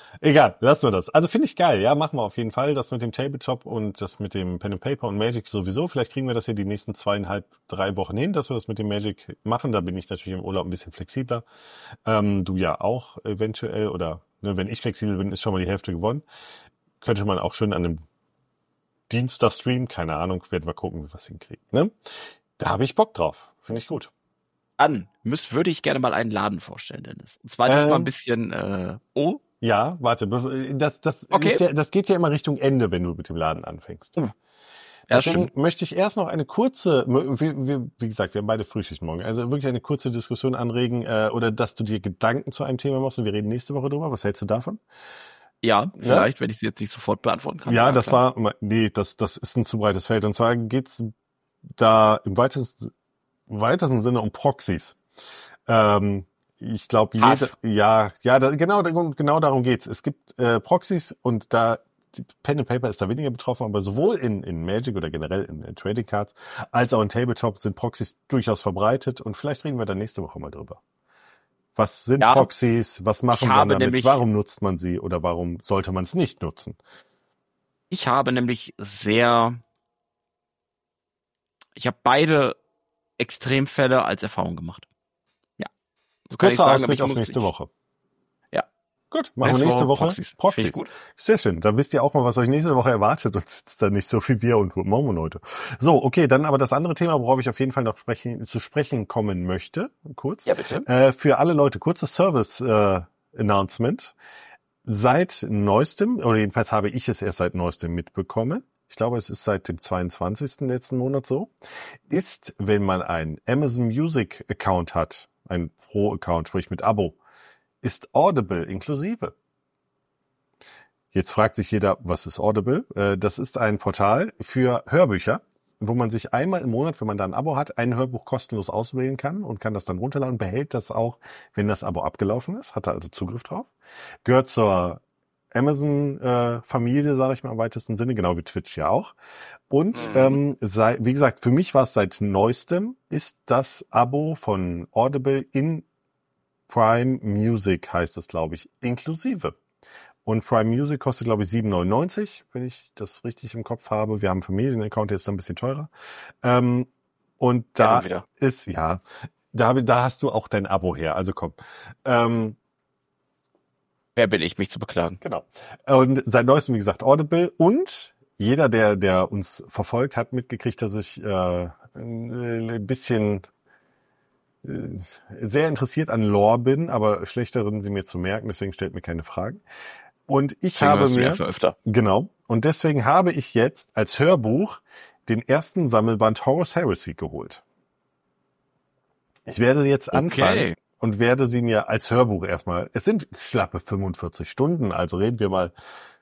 Egal, lassen wir das. Also finde ich geil, ja, machen wir auf jeden Fall. Das mit dem Tabletop und das mit dem Pen and Paper und Magic sowieso. Vielleicht kriegen wir das hier die nächsten 2,5, 3 Wochen hin, dass wir das mit dem Magic machen. Da bin ich natürlich im Urlaub ein bisschen flexibler. Du ja auch eventuell, oder ne, wenn ich flexibel bin, ist schon mal die Hälfte gewonnen. Könnte man auch schön an einem Dienstag streamen, keine Ahnung, werden wir gucken, wie wir es hinkriegen. Ne? Da habe ich Bock drauf, finde ich gut. Würde ich gerne mal einen Laden vorstellen, Dennis. Und zwar diesmal ein bisschen, Ja, warte, Okay. Das geht ja immer Richtung Ende, wenn du mit dem Laden anfängst. Ja, Deswegen stimmt. möchte ich erst noch eine kurze, wie gesagt, wir haben beide Frühschicht morgen, also wirklich eine kurze Diskussion anregen, oder dass du dir Gedanken zu einem Thema machst und wir reden nächste Woche drüber. Was hältst du davon? Ja, vielleicht, wenn ich sie jetzt nicht sofort beantworten kann. Ja, das klar. das ist ein zu breites Feld. Und zwar geht's da im weitesten Sinne um Proxys. Ich glaube, genau darum geht's. Es gibt Proxys und Pen and Paper ist da weniger betroffen, aber sowohl in Magic oder generell in Trading Cards als auch in Tabletop sind Proxys durchaus verbreitet und vielleicht reden wir dann nächste Woche mal drüber. Was sind Proxys? Was machen wir damit? Warum nutzt man sie oder warum sollte man es nicht nutzen? Ich habe beide Extremfälle als Erfahrung gemacht. Ja. So kann Kurzer ich sagen, Ausblick auf nächste Woche. Ja. Gut, machen wir nächste Woche Proxys. Gut. Sehr schön. Dann wisst ihr auch mal, was euch nächste Woche erwartet und sitzt dann nicht so viel wir und Momo heute. So, okay, dann aber das andere Thema, worauf ich auf jeden Fall noch zu sprechen kommen möchte, kurz. Ja, bitte. Für alle Leute, kurzes Service-Announcement. Seit neuestem, oder jedenfalls habe ich es erst seit neuestem mitbekommen, ich glaube, es ist seit dem 22. letzten Monat so, ist, wenn man einen Amazon Music Account hat, einen Pro-Account, sprich mit Abo, ist Audible inklusive. Jetzt fragt sich jeder, was ist Audible? Das ist ein Portal für Hörbücher, wo man sich einmal im Monat, wenn man da ein Abo hat, ein Hörbuch kostenlos auswählen kann und kann das dann runterladen, behält das auch, wenn das Abo abgelaufen ist, hat da also Zugriff drauf. Gehört zur Amazon-Familie, sage ich mal im weitesten Sinne, genau wie Twitch ja auch. Und wie gesagt, für mich war es seit neuestem, ist das Abo von Audible in Prime Music, heißt es, glaube ich, inklusive. Und Prime Music kostet, glaube ich, 7,99, wenn ich das richtig im Kopf habe. Wir haben einen Familienaccount, der ist dann ein bisschen teurer. Und da ist, ja, da hast du auch dein Abo her, also komm. Wer bin ich, mich zu beklagen? Genau. Und seit neuestem, wie gesagt, Audible. Und jeder, der uns verfolgt, hat mitgekriegt, dass ich ein bisschen sehr interessiert an Lore bin, aber schlechter darin, sie mir zu merken, deswegen stellt mir keine Fragen. Und ich habe mir, genau, und deswegen habe ich jetzt als Hörbuch den ersten Sammelband Horus Heresy geholt. Ich werde jetzt anfangen und werde sie mir als Hörbuch erstmal, es sind schlappe 45 Stunden, also reden wir mal,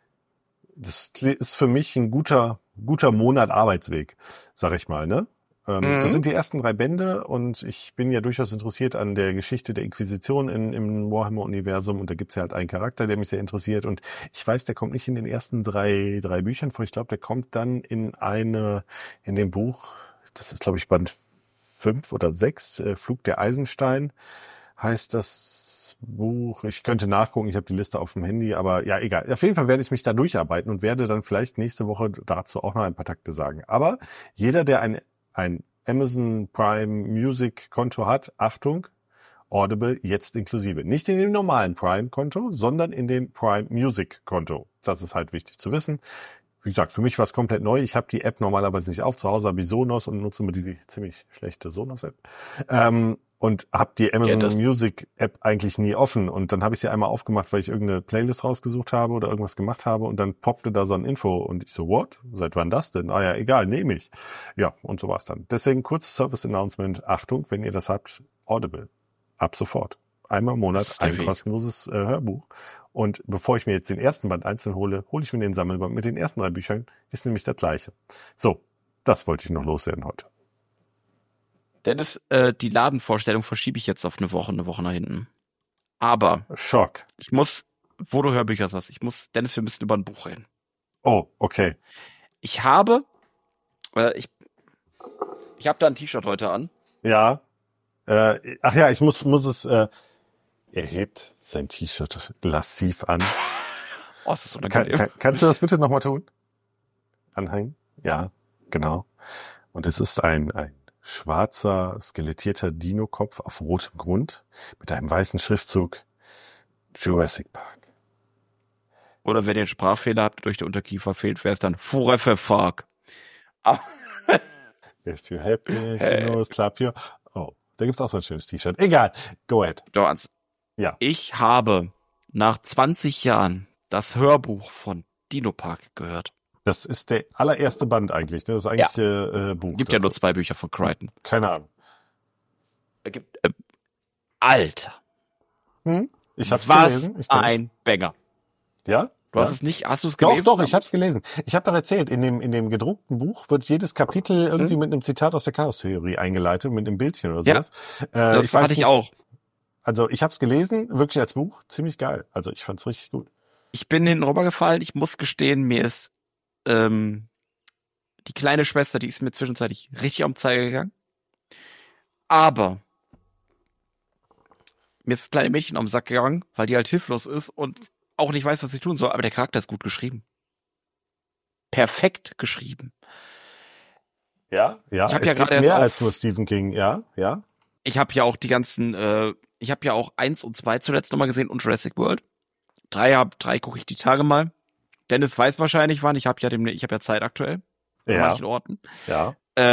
das ist für mich ein guter Monat Arbeitsweg, sag ich mal, ne? Das sind die ersten 3 Bände und ich bin ja durchaus interessiert an der Geschichte der Inquisition im Warhammer-Universum und da gibt's ja halt einen Charakter, der mich sehr interessiert und ich weiß, der kommt nicht in den ersten drei Büchern vor. Ich glaube, der kommt dann in dem Buch, das ist glaube ich Band 5 oder 6, Flug der Eisenstein heißt das Buch. Ich könnte nachgucken, ich habe die Liste auf dem Handy, aber ja, egal. Auf jeden Fall werde ich mich da durcharbeiten und werde dann vielleicht nächste Woche dazu auch noch ein paar Takte sagen. Aber jeder, der ein Amazon Prime Music Konto hat, Achtung, Audible jetzt inklusive. Nicht in dem normalen Prime Konto, sondern in dem Prime Music Konto. Das ist halt wichtig zu wissen. Wie gesagt, für mich war es komplett neu. Ich habe die App normalerweise nicht auf. Zu Hause habe ich Sonos und nutze immer diese ziemlich schlechte Sonos-App. Und habe die Amazon Music App eigentlich nie offen. Und dann habe ich sie einmal aufgemacht, weil ich irgendeine Playlist rausgesucht habe oder irgendwas gemacht habe. Und dann poppte da so ein Info. Und ich so, what? Seit wann das denn? Ah ja, egal, nehme ich. Ja, und so war's dann. Deswegen kurzes Service-Announcement. Achtung, wenn ihr das habt, Audible. Ab sofort. Einmal im Monat ein kostenloses Hörbuch. Und bevor ich mir jetzt den ersten Band einzeln hole ich mir den Sammelband mit den ersten 3 Büchern. Ist nämlich das gleiche. So, das wollte ich noch loswerden heute. Dennis, die Ladenvorstellung verschiebe ich jetzt auf eine Woche nach hinten. Aber Schock. Ich muss, wo du Hörbücher sagst, Dennis, wir müssen über ein Buch reden. Oh, okay. Ich habe da ein T-Shirt heute an. Ja. Ich muss es, er hebt sein T-Shirt lassiv an. Oh, ist das unangenehm. Kannst du das bitte nochmal tun? Anhängen? Ja, genau. Und es ist ein schwarzer, skelettierter Dino-Kopf auf rotem Grund mit einem weißen Schriftzug Jurassic Park. Oder wenn ihr einen Sprachfehler habt, durch den Unterkiefer fehlt, wäre es dann Forever Fuck. If you're happy, if you know, clap your... Oh, da gibt's auch so ein schönes T-Shirt. Egal, go ahead. Johannes. Ja. Ich habe nach 20 Jahren das Hörbuch von Dino Park gehört. Das ist der allererste Band eigentlich. Ne? Das ist eigentlich Buch. Gibt ja nur 2 Bücher von Crichton. Keine Ahnung. Alter. Ich hab's Was gelesen. ein Banger. Ja? Du hast es nicht, hast du es gelesen? Doch, ich hab's gelesen. Ich habe doch erzählt, in dem gedruckten Buch wird jedes Kapitel irgendwie mit einem Zitat aus der Chaos-Theorie eingeleitet, mit einem Bildchen oder sowas. Ja, das hatte ich auch. Also ich hab's gelesen, wirklich als Buch, ziemlich geil. Also ich fand's richtig gut. Ich bin hinten rübergefallen, ich muss gestehen, mir ist die kleine Schwester, die ist mir zwischenzeitlich richtig am Zeiger gegangen. Aber mir ist das kleine Mädchen am Sack gegangen, weil die halt hilflos ist und auch nicht weiß, was sie tun soll, aber der Charakter ist gut geschrieben. Perfekt geschrieben. Ja. Ich hab es ja gibt gerade mehr erst als nur Stephen King, ja. Ich habe ja auch die ganzen, ich habe ja auch 1 und 2 zuletzt nochmal gesehen und Jurassic World. 3 gucke ich die Tage mal. Dennis weiß wahrscheinlich wann, ich habe ja Zeit aktuell. An manchen Orten. Ja.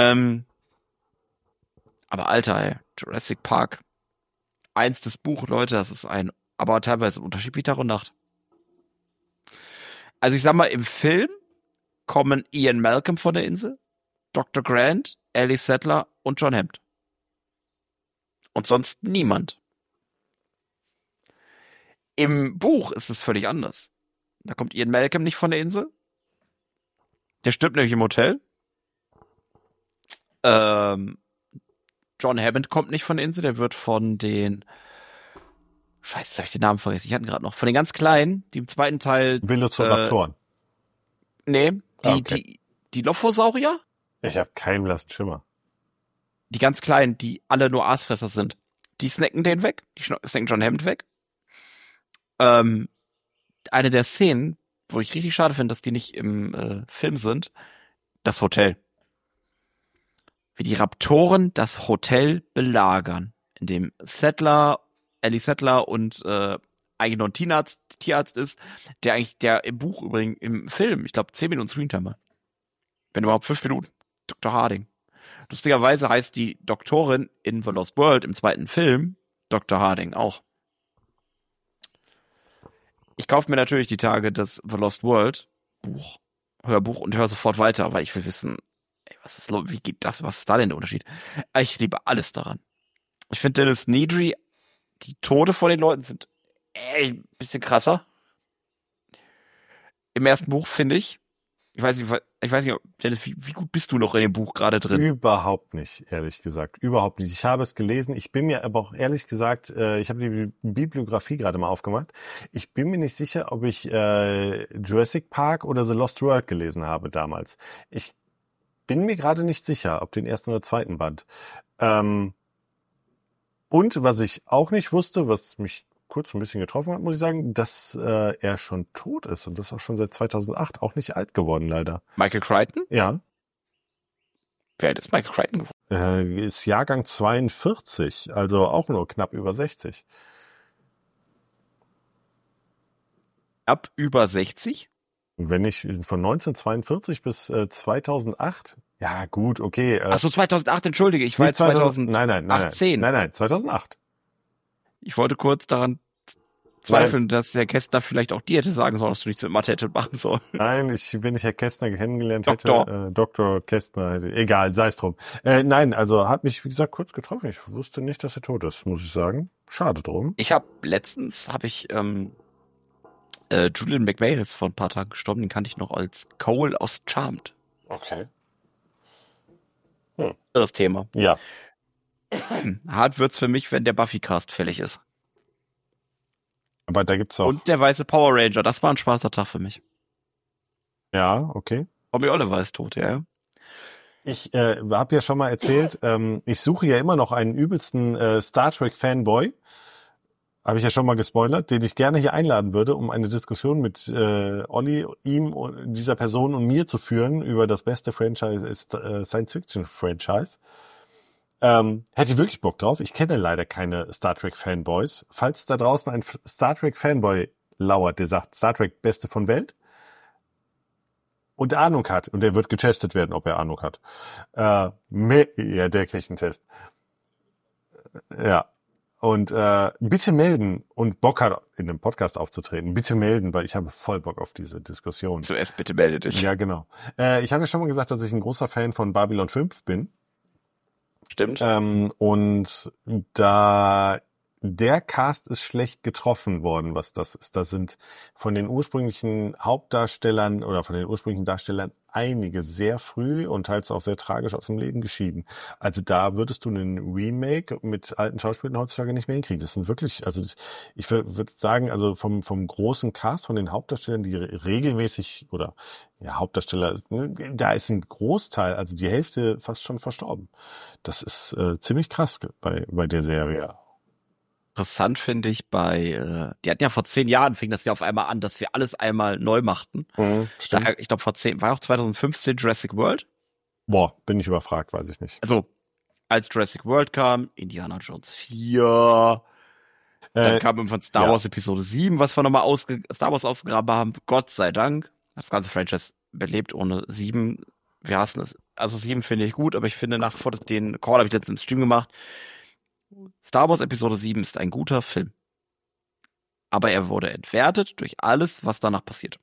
Aber Alter, ey, Jurassic Park. 1 das Buch, Leute, das ist aber teilweise ein Unterschied wie Tag und Nacht. Also ich sag mal, im Film kommen Ian Malcolm von der Insel, Dr. Grant, Ellie Sattler und John Hammond. Und sonst niemand. Im Buch ist es völlig anders. Da kommt Ian Malcolm nicht von der Insel. Der stirbt nämlich im Hotel. John Hammond kommt nicht von der Insel, der wird von den Scheiße, jetzt hab ich den Namen vergessen. Ich hatte ihn gerade noch. Von den ganz Kleinen, die im zweiten Teil Velociraptoren. Nee, die Dilophosaurier? Ich habe keinen blassen Schimmer. Die ganz Kleinen, die alle nur Aasfresser sind. Die snacken den weg. Die snacken John Hammond weg. Eine der Szenen, wo ich richtig schade finde, dass die nicht im Film sind, das Hotel. Wie die Raptoren das Hotel belagern, in dem Ellie Sattler und eigentlich noch ein Tierarzt ist, der im Buch übrigens, im Film, ich glaube 10 Minuten Screentime hat. Wenn überhaupt 5 Minuten. Dr. Harding. Lustigerweise heißt die Doktorin in The Lost World im zweiten Film Dr. Harding auch. Ich kaufe mir natürlich die Tage das The Lost World Hörbuch und höre sofort weiter, weil ich will wissen, wie geht das, was ist da denn der Unterschied? Ich liebe alles daran. Ich finde Dennis Nedry, die Tode von den Leuten sind ein bisschen krasser. Im ersten Buch, finde ich. Ich weiß nicht, Dennis, wie gut bist du noch in dem Buch gerade drin? Überhaupt nicht, ehrlich gesagt. Überhaupt nicht. Ich habe es gelesen. Ich bin mir aber auch ehrlich gesagt, ich habe die Bibliografie gerade mal aufgemacht. Ich bin mir nicht sicher, ob ich Jurassic Park oder The Lost World gelesen habe damals. Ich bin mir gerade nicht sicher, ob den ersten oder zweiten Band. Und was ich auch nicht wusste, was mich kurz ein bisschen getroffen hat, muss ich sagen, dass er schon tot ist und das auch schon seit 2008, auch nicht alt geworden leider. Michael Crichton? Ja. Wer alt ist Michael Crichton geworden? Ist Jahrgang 42, also auch nur knapp über 60. Ab über 60? Wenn ich von 1942 bis 2008, ja gut, okay. Ach so, 2008, entschuldige, ich war 2018. Nein, 2008. Ich wollte kurz daran zweifeln, dass Herr Kästner vielleicht auch dir hätte sagen sollen, dass du nichts mit Mathe hätte machen sollen. Nein, wenn ich Herr Kästner kennengelernt hätte, Dr. Kästner hätte, egal, sei es drum. Nein, also hat mich, wie gesagt, kurz getroffen. Ich wusste nicht, dass er tot ist, muss ich sagen. Schade drum. Letztens habe ich Julian McVeigh ist vor ein paar Tagen gestorben, den kannte ich noch als Cole aus Charmed. Okay. Das Thema. Ja. Hart wird's für mich, wenn der Buffy-Cast fällig ist. Aber da gibt's auch... Und der weiße Power Ranger, das war ein spaßiger Tag für mich. Ja, okay. Bobby Oliver ist tot, ja. Ich habe ja schon mal erzählt, ich suche ja immer noch einen übelsten Star Trek Fanboy. habe ich ja schon mal gespoilert, den ich gerne hier einladen würde, um eine Diskussion mit Olli, ihm, dieser Person und mir zu führen über das beste Franchise ist Science-Fiction-Franchise. Hätte ich wirklich Bock drauf. Ich kenne leider keine Star Trek-Fanboys. Falls da draußen ein Star Trek-Fanboy lauert, der sagt, Star Trek beste von Welt und Ahnung hat, und der wird getestet werden, ob er Ahnung hat. Ja, der kriegt einen Test. Ja. Und bitte melden und Bock hat, in einem Podcast aufzutreten. Bitte melden, weil ich habe voll Bock auf diese Diskussion. Zuerst bitte melde dich. Ja, genau. Ich habe ja schon mal gesagt, dass ich ein großer Fan von Babylon 5 bin. Stimmt. Und da der Cast ist schlecht getroffen worden, was das ist. Da sind von den ursprünglichen Hauptdarstellern oder von den ursprünglichen Darstellern einige sehr früh und teils auch sehr tragisch aus dem Leben geschieden. Also da würdest du einen Remake mit alten Schauspielern heutzutage nicht mehr hinkriegen. Das sind wirklich, also ich würde sagen, also vom großen Cast, von den Hauptdarstellern, die regelmäßig oder ja, Hauptdarsteller, da ist ein Großteil, also die Hälfte fast schon verstorben. Das ist ziemlich krass bei der Serie. Interessant finde ich die hatten ja vor 10 Jahren, fing das ja auf einmal an, dass wir alles einmal neu machten. Stimmt. Ich glaube war auch 2015 Jurassic World. Boah, bin ich überfragt, weiß ich nicht. Also, als Jurassic World kam, Indiana Jones 4, dann kam irgendwann Star Wars Episode 7, was wir nochmal Star Wars ausgegraben haben, Gott sei Dank. Das ganze Franchise belebt ohne 7. Wir hassen es. Also 7 finde ich gut, aber ich finde nach wie vor, den Call habe ich letztens im Stream gemacht. Star Wars Episode 7 ist ein guter Film. Aber er wurde entwertet durch alles, was danach passiert.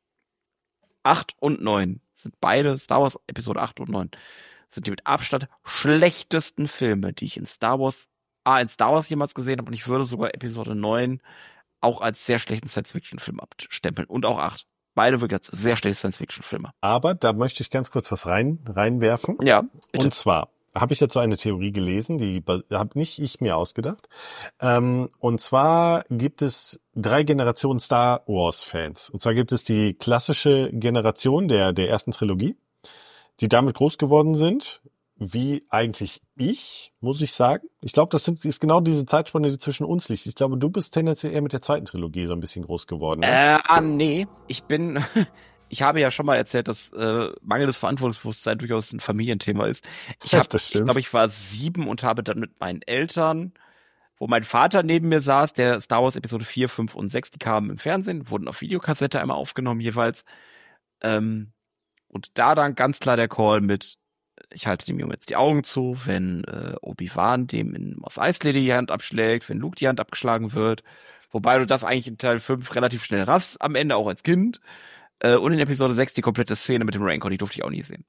8 und 9 sind beide, Star Wars Episode 8 und 9, sind die mit Abstand schlechtesten Filme, die ich in Star Wars jemals gesehen habe. Und ich würde sogar Episode 9 auch als sehr schlechten Science-Fiction-Film abstempeln. Und auch 8. Beide wirklich als sehr schlechte Science-Fiction-Filme. Aber da möchte ich ganz kurz was reinwerfen. Ja, bitte. Und zwar habe ich dazu eine Theorie gelesen, die habe nicht ich mir ausgedacht. Und zwar gibt es 3 Generationen Star Wars Fans. Und zwar gibt es die klassische Generation der ersten Trilogie, die damit groß geworden sind, wie eigentlich ich, muss ich sagen. Ich glaube, ist genau diese Zeitspanne, die zwischen uns liegt. Ich glaube, du bist tendenziell eher mit der zweiten Trilogie so ein bisschen groß geworden. Ne? Nee. Ich habe ja schon mal erzählt, dass mangelndes Verantwortungsbewusstsein durchaus ein Familienthema ist. Ich glaube, ich war 7 und habe dann mit meinen Eltern, wo mein Vater neben mir saß, der Star Wars Episode 4, 5 und 6, die kamen im Fernsehen, wurden auf Videokassette einmal aufgenommen jeweils. Und da dann ganz klar der Call mit, ich halte dem Jungen jetzt die Augen zu, wenn Obi-Wan dem in Mos Eisley die Hand abschlägt, wenn Luke die Hand abgeschlagen wird. Wobei du das eigentlich in Teil 5 relativ schnell raffst, am Ende auch als Kind. Und in Episode 6 die komplette Szene mit dem Rancor, die durfte ich auch nie sehen.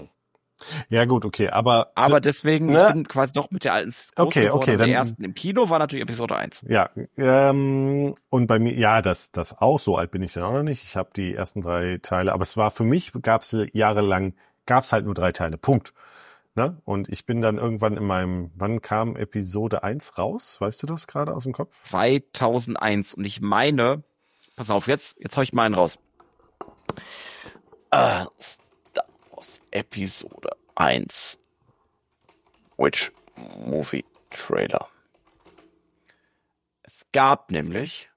Ja gut, okay, aber deswegen, ne? Ich bin quasi doch mit der alten okay, dann der ersten im Kino war natürlich Episode 1. Ja, und bei mir, ja, das auch, so alt bin ich dann auch noch nicht. Ich habe die ersten 3 Teile, aber es war für mich, gab's halt nur 3 Teile, Punkt. Ne? Und ich bin dann irgendwann wann kam Episode 1 raus? Weißt du das gerade aus dem Kopf? 2001 und ich meine, pass auf, jetzt hau ich mal einen raus. Star Wars Episode 1. Which Movie Trailer? Es gab nämlich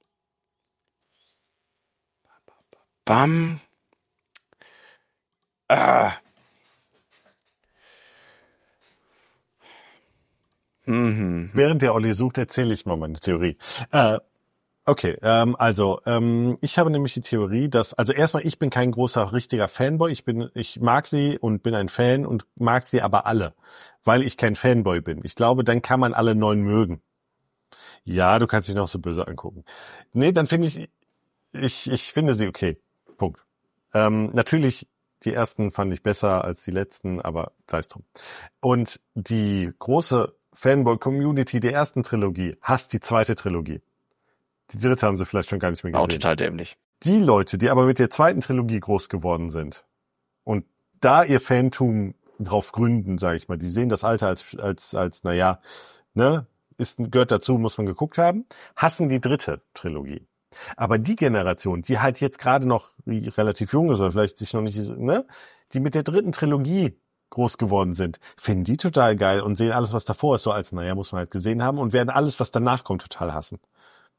Während der Olli sucht, erzähle ich mal meine Theorie. Okay, ich habe nämlich die Theorie, dass, also erstmal, ich bin kein großer, richtiger Fanboy, ich mag sie und bin ein Fan und mag sie aber alle, weil ich kein Fanboy bin. Ich glaube, dann kann man alle 9 mögen. Ja, du kannst dich noch so böse angucken. Nee, dann finde ich finde sie okay. Punkt. Natürlich, die ersten fand ich besser als die letzten, aber sei es drum. Und die große Fanboy-Community der ersten Trilogie hasst die zweite Trilogie. Die dritte haben sie vielleicht schon gar nicht mehr gesehen. Auch total dämlich. Die Leute, die aber mit der zweiten Trilogie groß geworden sind und da ihr Fantum drauf gründen, sage ich mal, die sehen das Alter als naja, ne, gehört dazu, muss man geguckt haben, hassen die dritte Trilogie. Aber die Generation, die halt jetzt gerade noch relativ jung ist oder vielleicht sich noch nicht, ne, die mit der dritten Trilogie groß geworden sind, finden die total geil und sehen alles, was davor ist, so als, naja, muss man halt gesehen haben und werden alles, was danach kommt, total hassen.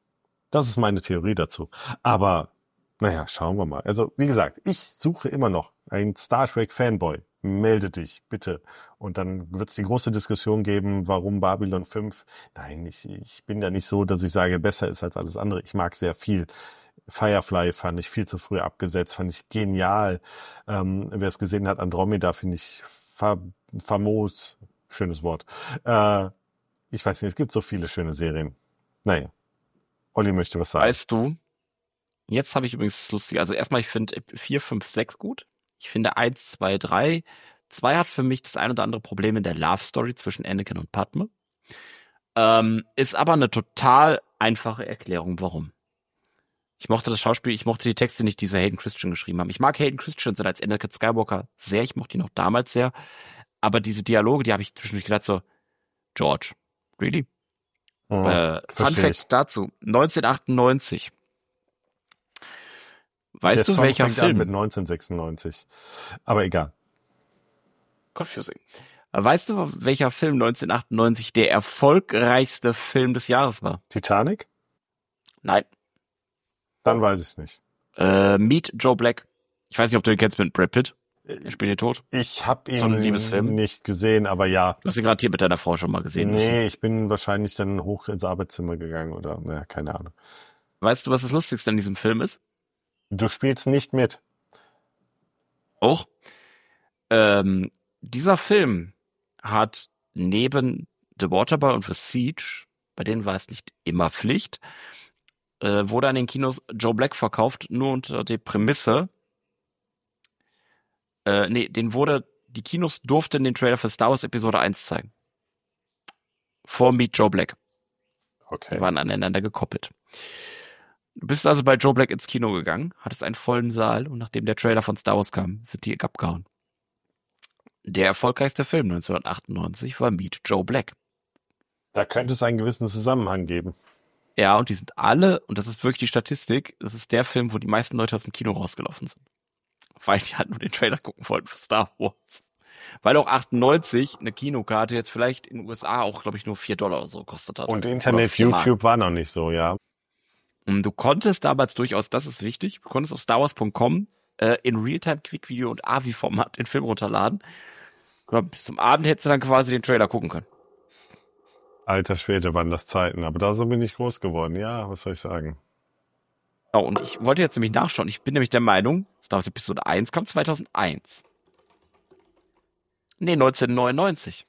Das ist meine Theorie dazu. Aber, naja, schauen wir mal. Also, wie gesagt, ich suche immer noch einen Star Trek Fanboy. Melde dich, bitte. Und dann wird es die große Diskussion geben, warum Babylon 5. Nein, ich bin da nicht so, dass ich sage, besser ist als alles andere. Ich mag sehr viel. Firefly fand ich viel zu früh abgesetzt, fand ich genial. Wer es gesehen hat, Andromeda finde ich famos. Schönes Wort. Ich weiß nicht, es gibt so viele schöne Serien. Naja. Olli möchte was sagen. Weißt du, jetzt habe ich übrigens das Lustige. Also erstmal, ich finde 4, 5, 6 gut. Ich finde 1, 2, 3. 2 hat für mich das ein oder andere Problem in der Love Story zwischen Anakin und Padme. Ist aber eine total einfache Erklärung, warum. Ich mochte das Schauspiel, ich mochte die Texte nicht, die sie Hayden Christensen geschrieben haben. Ich mag Hayden Christensen als Anakin Skywalker sehr, ich mochte ihn auch damals sehr. Aber diese Dialoge, die habe ich zwischendurch gedacht so, George, really? Fun Fact dazu, 1998. Weißt du, welcher Film? Mit 1996. Aber egal. Confusing. Weißt du, welcher Film 1998 der erfolgreichste Film des Jahres war? Titanic? Nein. Dann weiß ich es nicht. Meet Joe Black. Ich weiß nicht, ob du den kennst mit Brad Pitt. Er spielt den tot. Ich habe ihn nicht gesehen, aber ja. Du hast ihn gerade hier mit deiner Frau schon mal gesehen. Nee, ich bin wahrscheinlich dann hoch ins Arbeitszimmer gegangen oder, naja, keine Ahnung. Weißt du, was das Lustigste an diesem Film ist? Du spielst nicht mit. Auch. Dieser Film hat neben The Waterboy und The Siege, bei denen war es nicht immer Pflicht, wurde an den Kinos Joe Black verkauft, nur unter der Prämisse, die Kinos durften den Trailer für Star Wars Episode 1 zeigen. Vor Meet Joe Black. Okay. Die waren aneinander gekoppelt. Du bist also bei Joe Black ins Kino gegangen, hattest einen vollen Saal und nachdem der Trailer von Star Wars kam, sind die abgehauen. Der erfolgreichste Film 1998 war Meet Joe Black. Da könnte es einen gewissen Zusammenhang geben. Ja, und die sind alle, und das ist wirklich die Statistik, das ist der Film, wo die meisten Leute aus dem Kino rausgelaufen sind. Weil die halt nur den Trailer gucken wollten für Star Wars. Weil auch 98 eine Kinokarte jetzt vielleicht in den USA auch, glaube ich, nur $4 oder so gekostet hat. Und Internet, YouTube war noch nicht so, ja. Und du konntest damals durchaus, das ist wichtig, du konntest auf StarWars.com in Realtime Quick-Video und AVI-Format den Film runterladen. Und bis zum Abend hättest du dann quasi den Trailer gucken können. Alter Schwede, waren das Zeiten. Aber da so bin ich groß geworden. Ja, was soll ich sagen? Oh, und ich wollte jetzt nämlich nachschauen. Ich bin nämlich der Meinung, Star Wars Episode 1 kam 2001. Nee, 1999.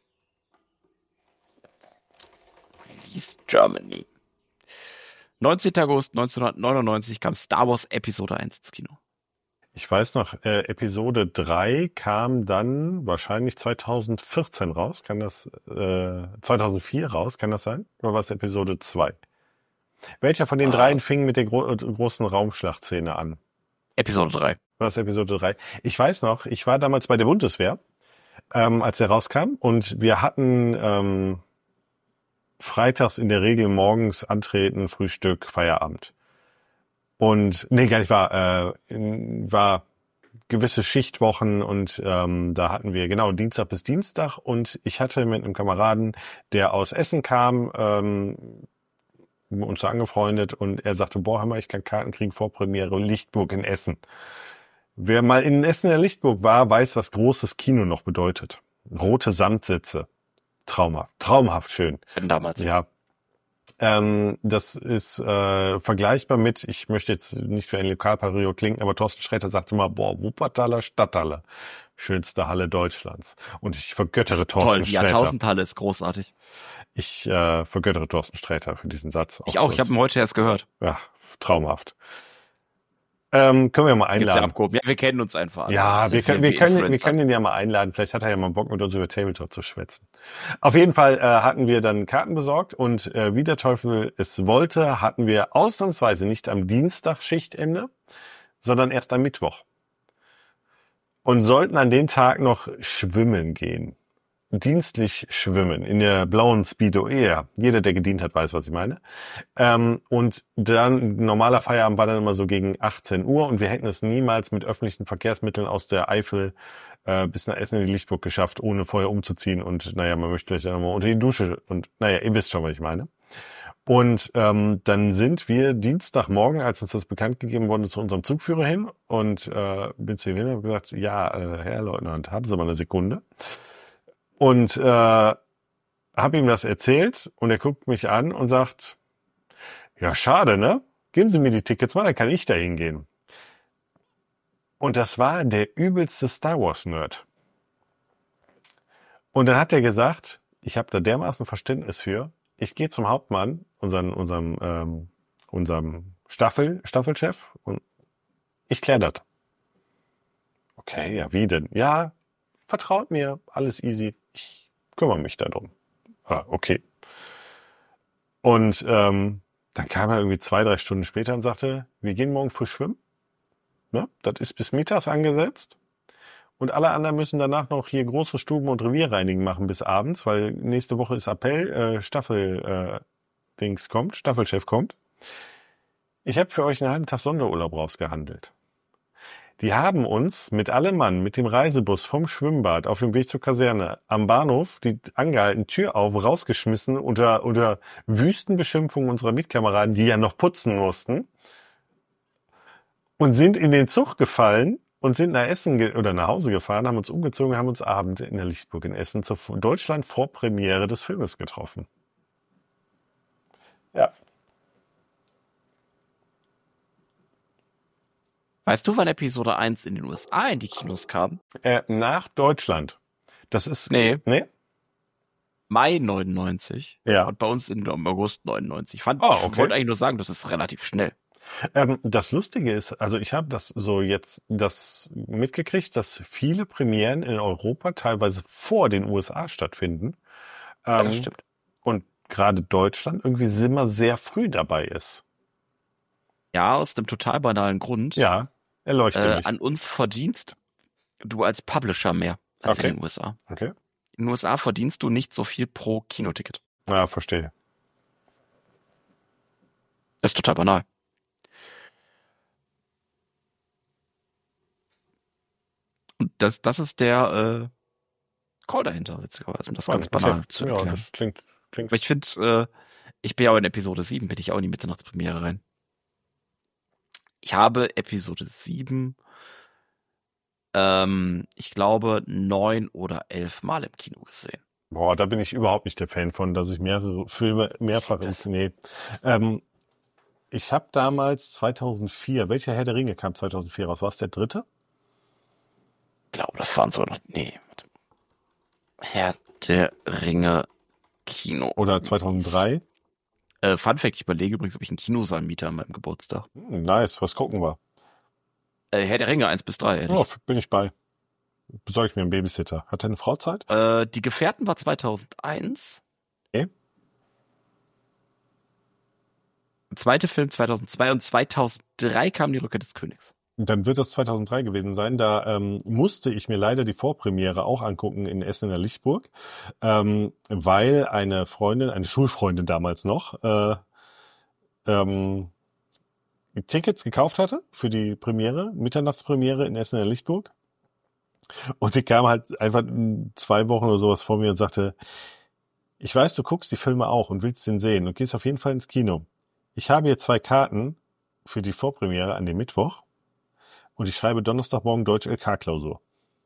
Release Germany. 19. August 1999 kam Star Wars Episode 1 ins Kino. Ich weiß noch, Episode 3 kam dann wahrscheinlich 2014 raus. Kann das 2004 raus, kann das sein? Oder war es Episode 2? Welcher von den dreien fing mit der großen Raumschlachtszene an? Episode 3. War es Episode 3? Ich weiß noch, ich war damals bei der Bundeswehr, als der rauskam. Und wir hatten freitags in der Regel morgens Antreten, Frühstück, Feierabend. Und, nee, gar nicht, war gewisse Schichtwochen und da hatten wir genau Dienstag bis Dienstag und ich hatte mit einem Kameraden, der aus Essen kam, uns angefreundet und er sagte, boah, hör mal, ich kann Karten kriegen, Vorpremiere Lichtburg in Essen. Wer mal in Essen in der Lichtburg war, weiß, was großes Kino noch bedeutet. Rote Samtsitze. Traumhaft schön. Damals. Ja. Das ist vergleichbar mit, ich möchte jetzt nicht für einen Lokalpatriot klingen, aber Thorsten Sträter sagte mal, boah, Wuppertaler Stadthalle, schönste Halle Deutschlands. Und ich vergöttere Thorsten Sträter. Die Jahrtausendhalle ist großartig. Ich vergöttere Thorsten Sträter für diesen Satz. Ich auch, ich habe ihn heute erst gehört. Ja, traumhaft. Können wir mal einladen. Ja, wir kennen uns einfach. Ja, wir können ihn ja mal einladen. Vielleicht hat er ja mal Bock, mit uns über Tabletop zu schwätzen. Auf jeden Fall hatten wir dann Karten besorgt und wie der Teufel es wollte, hatten wir ausnahmsweise nicht am Dienstag Schichtende, sondern erst am Mittwoch. Und sollten an dem Tag noch schwimmen gehen. Dienstlich schwimmen in der blauen Speedo Air. Jeder, der gedient hat, weiß, was ich meine. Und dann normaler Feierabend war dann immer so gegen 18 Uhr und wir hätten es niemals mit öffentlichen Verkehrsmitteln aus der Eifel bis nach Essen in die Lichtburg geschafft, ohne vorher umzuziehen und naja, man möchte vielleicht ja nochmal unter die Dusche und naja, ihr wisst schon, was ich meine. Und dann sind wir Dienstagmorgen, als uns das bekannt gegeben wurde, zu unserem Zugführer hin und bin zu ihm hin und habe gesagt, ja, Herr Leutnant, haben Sie mal eine Sekunde. Und habe ihm das erzählt und er guckt mich an und sagt, ja, schade, ne? Geben Sie mir die Tickets mal, dann kann ich da hingehen. Und das war der übelste Star Wars Nerd. Und dann hat er gesagt, ich habe da dermaßen Verständnis für, ich gehe zum Hauptmann, unserem Staffelchef, und ich kläre das. Okay, ja, wie denn? Ja, vertraut mir, alles easy, ich kümmere mich darum. Ah, okay. Und dann kam er irgendwie 2-3 Stunden später und sagte, wir gehen morgen früh schwimmen. Ne? Das ist bis mittags angesetzt. Und alle anderen müssen danach noch hier große Stuben- und Revierreinigen machen bis abends, weil nächste Woche ist Appell, Staffelchef kommt. Ich habe für euch einen halben Tag Sonderurlaub rausgehandelt. Die haben uns mit allem Mann, mit dem Reisebus vom Schwimmbad auf dem Weg zur Kaserne am Bahnhof, die angehalten, Tür auf, rausgeschmissen unter Wüstenbeschimpfungen unserer Mitkameraden, die ja noch putzen mussten, und sind in den Zug gefallen und sind nach Essen oder nach Hause gefahren, haben uns umgezogen, haben uns Abend in der Lichtburg in Essen zur Deutschland-Vorpremiere des Filmes getroffen. Ja. Weißt du, wann Episode 1 in den USA in die Kinos kam? Nach Deutschland. Das ist... Nee. Mai 99. Ja. Und bei uns im August 99. Ich wollte eigentlich nur sagen, das ist relativ schnell. Das Lustige ist, also ich habe das mitgekriegt, dass viele Premieren in Europa teilweise vor den USA stattfinden. Ja, das stimmt. Und gerade Deutschland irgendwie immer sehr früh dabei ist. Ja, aus dem total banalen Grund. Ja, erleuchte mich. An uns verdienst du als Publisher mehr als in den USA. Okay. In den USA verdienst du nicht so viel pro Kinoticket. Ja, verstehe. Das ist total banal. Und das ist der Call dahinter, witzigerweise, um das ganz banal zu erklären. Ja, das klingt. Aber ich finde, ich bin ja auch in Episode 7, bin ich auch in die Mitternachtspremiere rein. Ich habe Episode 7, ich glaube, 9 oder 11 Mal im Kino gesehen. Boah, da bin ich überhaupt nicht der Fan von, dass ich mehrere Filme mehrfach ich habe damals 2004, welcher Herr der Ringe kam 2004 raus? War es der dritte? Ich glaube, das waren sogar noch, Herr der Ringe Kino. Oder 2003? Fun Fact, ich überlege übrigens, ob ich einen Kinosaal miete an meinem Geburtstag. Nice, was gucken wir? Herr der Ringe 1-3, ehrlich. Oh, bin ich bei. Besorge ich mir einen Babysitter. Hat deine Frau Zeit? Die Gefährten war 2001. Okay. Der zweite Film 2002 und 2003 kam die Rückkehr des Königs. Dann wird das 2003 gewesen sein. Da musste ich mir leider die Vorpremiere auch angucken in Essen in der Lichtburg, weil eine Freundin, eine Schulfreundin damals noch, Tickets gekauft hatte für die Premiere, Mitternachtspremiere in Essen in der Lichtburg. Und die kam halt einfach 2 Wochen oder sowas vor mir und sagte, ich weiß, du guckst die Filme auch und willst den sehen und gehst auf jeden Fall ins Kino. Ich habe hier 2 Karten für die Vorpremiere an dem Mittwoch. Und ich schreibe Donnerstagmorgen Deutsch-LK-Klausur.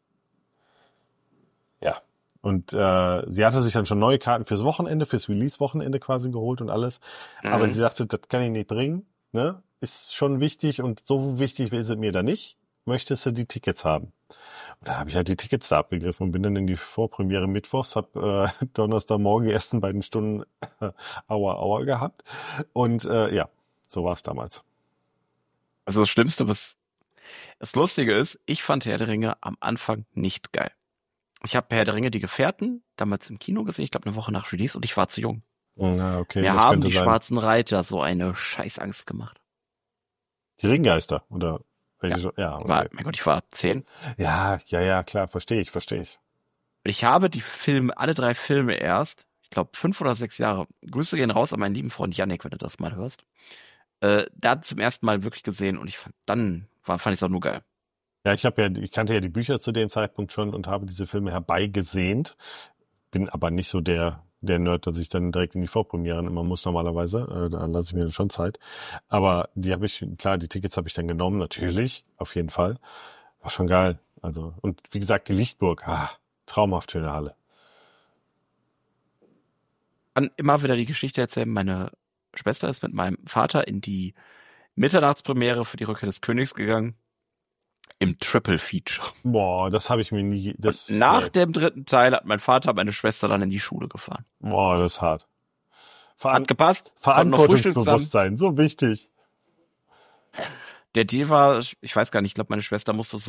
Ja. Und sie hatte sich dann schon neue Karten fürs Wochenende, fürs Release-Wochenende quasi geholt und alles. Mhm. Aber sie sagte, das kann ich nicht bringen. Ne? Ist schon wichtig und so wichtig ist es mir da nicht. Möchtest du die Tickets haben? Und da habe ich halt die Tickets da abgegriffen und bin dann in die Vorpremiere mittwochs, habe Donnerstagmorgen die ersten 2 Stunden Aua gehabt. Und ja, so war es damals. Also das Schlimmste, das Lustige ist, ich fand Herr der Ringe am Anfang nicht geil. Ich habe Herr der Ringe, die Gefährten, damals im Kino gesehen, ich glaube 1 Woche nach Release, und ich war zu jung. Ja, okay. Mir haben die schwarzen Reiter so eine Scheißangst gemacht. Die Ringgeister, oder welche? Ja, okay. Mein Gott, ich war 10. Ja, klar, verstehe ich. Ich habe die Filme, alle 3 Filme erst, ich glaube 5 oder 6 Jahre, Grüße gehen raus an meinen lieben Freund Yannick, wenn du das mal hörst, da zum ersten Mal wirklich gesehen und ich fand ich es auch nur geil. Ja, ich kannte ja die Bücher zu dem Zeitpunkt schon und habe diese Filme herbeigesehnt, bin aber nicht so der der Nerd, dass ich dann direkt in die Vorpremieren immer muss normalerweise. Da lasse ich mir dann schon Zeit. Aber die Tickets habe ich dann genommen, natürlich, auf jeden Fall. War schon geil. Also, und wie gesagt, die Lichtburg, traumhaft schöne Halle. Kann immer wieder die Geschichte erzählen, meine Schwester ist mit meinem Vater in die Mitternachtspremiere für die Rückkehr des Königs gegangen. Im Triple Feature. Boah, das habe ich mir nie... Nach dem 3. Teil hat mein Vater meine Schwester dann in die Schule gefahren. Boah, das ist hart. Hat gepasst. Verantwortungsbewusstsein, so wichtig. Der Deal war, ich weiß gar nicht, ich glaube, meine Schwester musste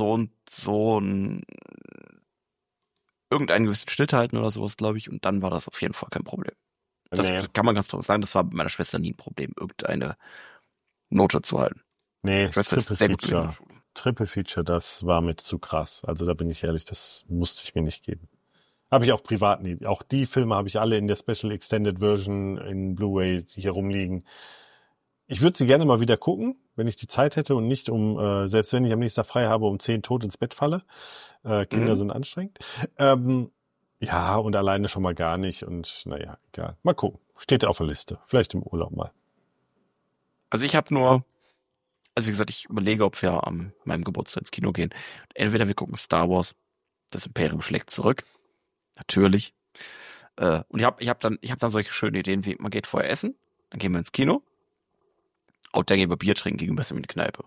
irgendeinen gewissen Schnitt halten oder sowas, glaube ich. Und dann war das auf jeden Fall kein Problem. Das kann man ganz klar sagen, das war bei meiner Schwester nie ein Problem, irgendeine Note zu halten. Nee, Triple Feature, das war mir zu krass. Also da bin ich ehrlich, das musste ich mir nicht geben. Habe ich auch privat nie. Auch die Filme habe ich alle in der Special Extended Version in Blu-ray hier rumliegen. Ich würde sie gerne mal wieder gucken, wenn ich die Zeit hätte und nicht selbst wenn ich am nächsten Tag frei habe, um 10 tot ins Bett falle. Kinder sind anstrengend. Ja, und alleine schon mal gar nicht. Und naja, egal. Mal gucken. Steht auf der Liste. Vielleicht im Urlaub mal. Also wie gesagt, ich überlege, ob wir an meinem Geburtstag ins Kino gehen. Entweder wir gucken Star Wars, das Imperium schlägt zurück. Natürlich. Und ich hab dann solche schönen Ideen wie, man geht vorher essen, dann gehen wir ins Kino und dann gehen wir Bier trinken gegenüber in die Kneipe.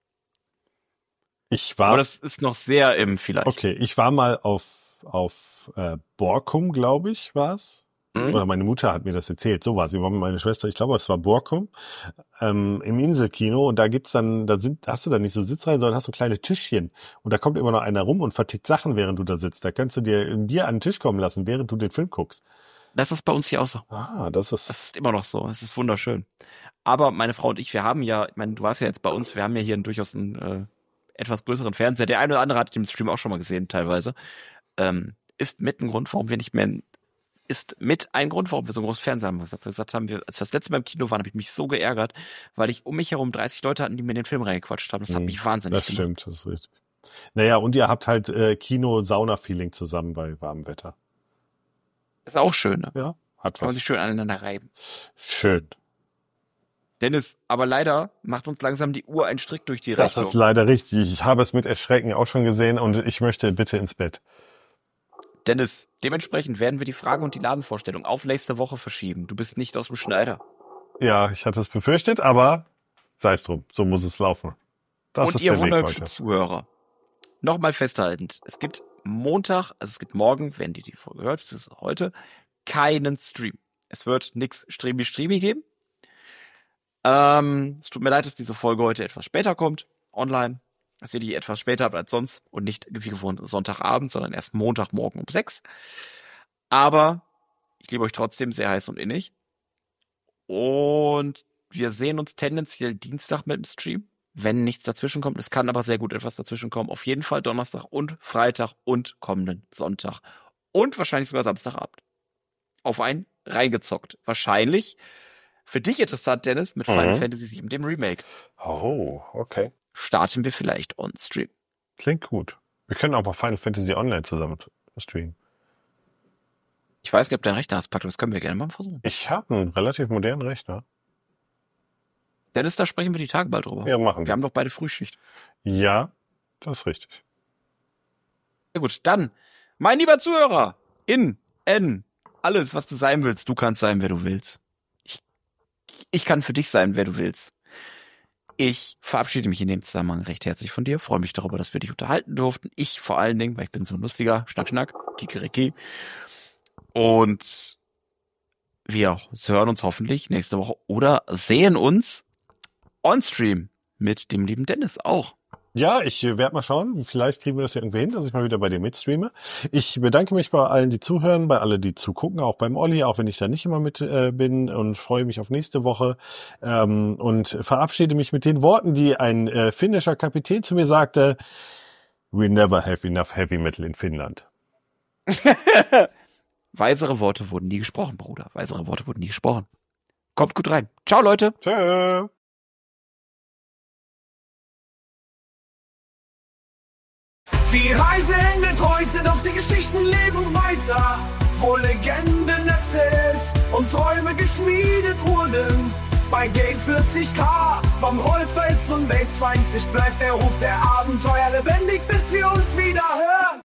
Aber das ist noch sehr im vielleicht. Okay, ich war mal auf Borkum, glaube ich, war's. Oder meine Mutter hat mir das erzählt. So war sie, war mit meiner Schwester. Ich glaube, es war Borkum im Inselkino. Und da hast du da nicht so Sitzreihen, sondern hast so kleine Tischchen. Und da kommt immer noch einer rum und vertickt Sachen, während du da sitzt. Da kannst du dir ein Bier an den Tisch kommen lassen, während du den Film guckst. Das ist bei uns hier auch so. Das ist immer noch so. Es ist wunderschön. Aber meine Frau und ich, wir haben ja, ich meine, du warst ja jetzt bei uns, wir haben ja hier durchaus einen etwas größeren Fernseher. Der eine oder andere hat den Stream auch schon mal gesehen, teilweise. Ist mit ein Grund, warum wir so einen großen Fernseher haben. Was wir gesagt haben, als wir das letzte Mal im Kino waren, habe ich mich so geärgert, weil ich um mich herum 30 Leute hatten, die mir den Film reingequatscht haben. Das hat mich wahnsinnig gemacht. Das stimmt, das ist richtig. Naja, und ihr habt halt Kino-Sauna-Feeling zusammen bei warmem Wetter. Das ist auch schön, ne? Ja, hat was. Kann man sich schön aneinander reiben. Schön. Dennis, aber leider macht uns langsam die Uhr einen Strick durch die Rechnung. Das ist leider richtig. Ich habe es mit Erschrecken auch schon gesehen und ich möchte bitte ins Bett. Dennis, dementsprechend werden wir die Frage und die Ladenvorstellung auf nächste Woche verschieben. Du bist nicht aus dem Schneider. Ja, ich hatte es befürchtet, aber sei es drum. So muss es laufen. Das und ist ihr der wunderschönen Zuhörer, nochmal festhaltend, es gibt morgen, wenn ihr die Folge hört, das ist heute, keinen Stream. Es wird nichts Streamy geben. Es tut mir leid, dass diese Folge heute etwas später kommt, online. Dass ihr die etwas später habt als sonst und nicht wie gewohnt Sonntagabend, sondern erst Montagmorgen um 6. Aber ich liebe euch trotzdem sehr heiß und innig. Und wir sehen uns tendenziell Dienstag mit dem Stream, wenn nichts dazwischen kommt. Es kann aber sehr gut etwas dazwischen kommen. Auf jeden Fall Donnerstag und Freitag und kommenden Sonntag. Und wahrscheinlich sogar Samstagabend. Auf einen reingezockt. Wahrscheinlich für dich interessant, Dennis, mit Final Fantasy VII, dem Remake. Oh, okay. Starten wir vielleicht on Stream. Klingt gut. Wir können auch mal Final Fantasy Online zusammen streamen. Ich weiß nicht, ob dein Rechner das packt, das können wir gerne mal versuchen. Ich habe einen relativ modernen Rechner. Dennis, da sprechen wir die Tage bald drüber. Ja, machen wir. Wir haben doch beide Frühschicht. Ja, das ist richtig. Ja gut, dann, mein lieber Zuhörer, alles, was du sein willst, du kannst sein, wer du willst. Ich kann für dich sein, wer du willst. Ich verabschiede mich in dem Zusammenhang recht herzlich von dir, freue mich darüber, dass wir dich unterhalten durften. Ich vor allen Dingen, weil ich bin so ein lustiger Schnack, Kikeriki. Und wir hören uns hoffentlich nächste Woche oder sehen uns on Stream mit dem lieben Dennis auch. Ja, ich werde mal schauen. Vielleicht kriegen wir das ja irgendwie hin, dass ich mal wieder bei dir mitstreame. Ich bedanke mich bei allen, die zuhören, bei allen, die zugucken, auch beim Olli, auch wenn ich da nicht immer mit bin, und freue mich auf nächste Woche. Und verabschiede mich mit den Worten, die ein finnischer Kapitän zu mir sagte: We never have enough heavy metal in Finnland. Weisere Worte wurden nie gesprochen, Bruder. Weisere Worte wurden nie gesprochen. Kommt gut rein. Ciao, Leute. Tschö. Die Reise endet heute, doch die Geschichten leben weiter, wo Legenden erzählen. Rennen. Bei Gate 40K, vom Rollfeld zum Welt 20 bleibt der Ruf der Abenteuer lebendig, bis wir uns wieder hören.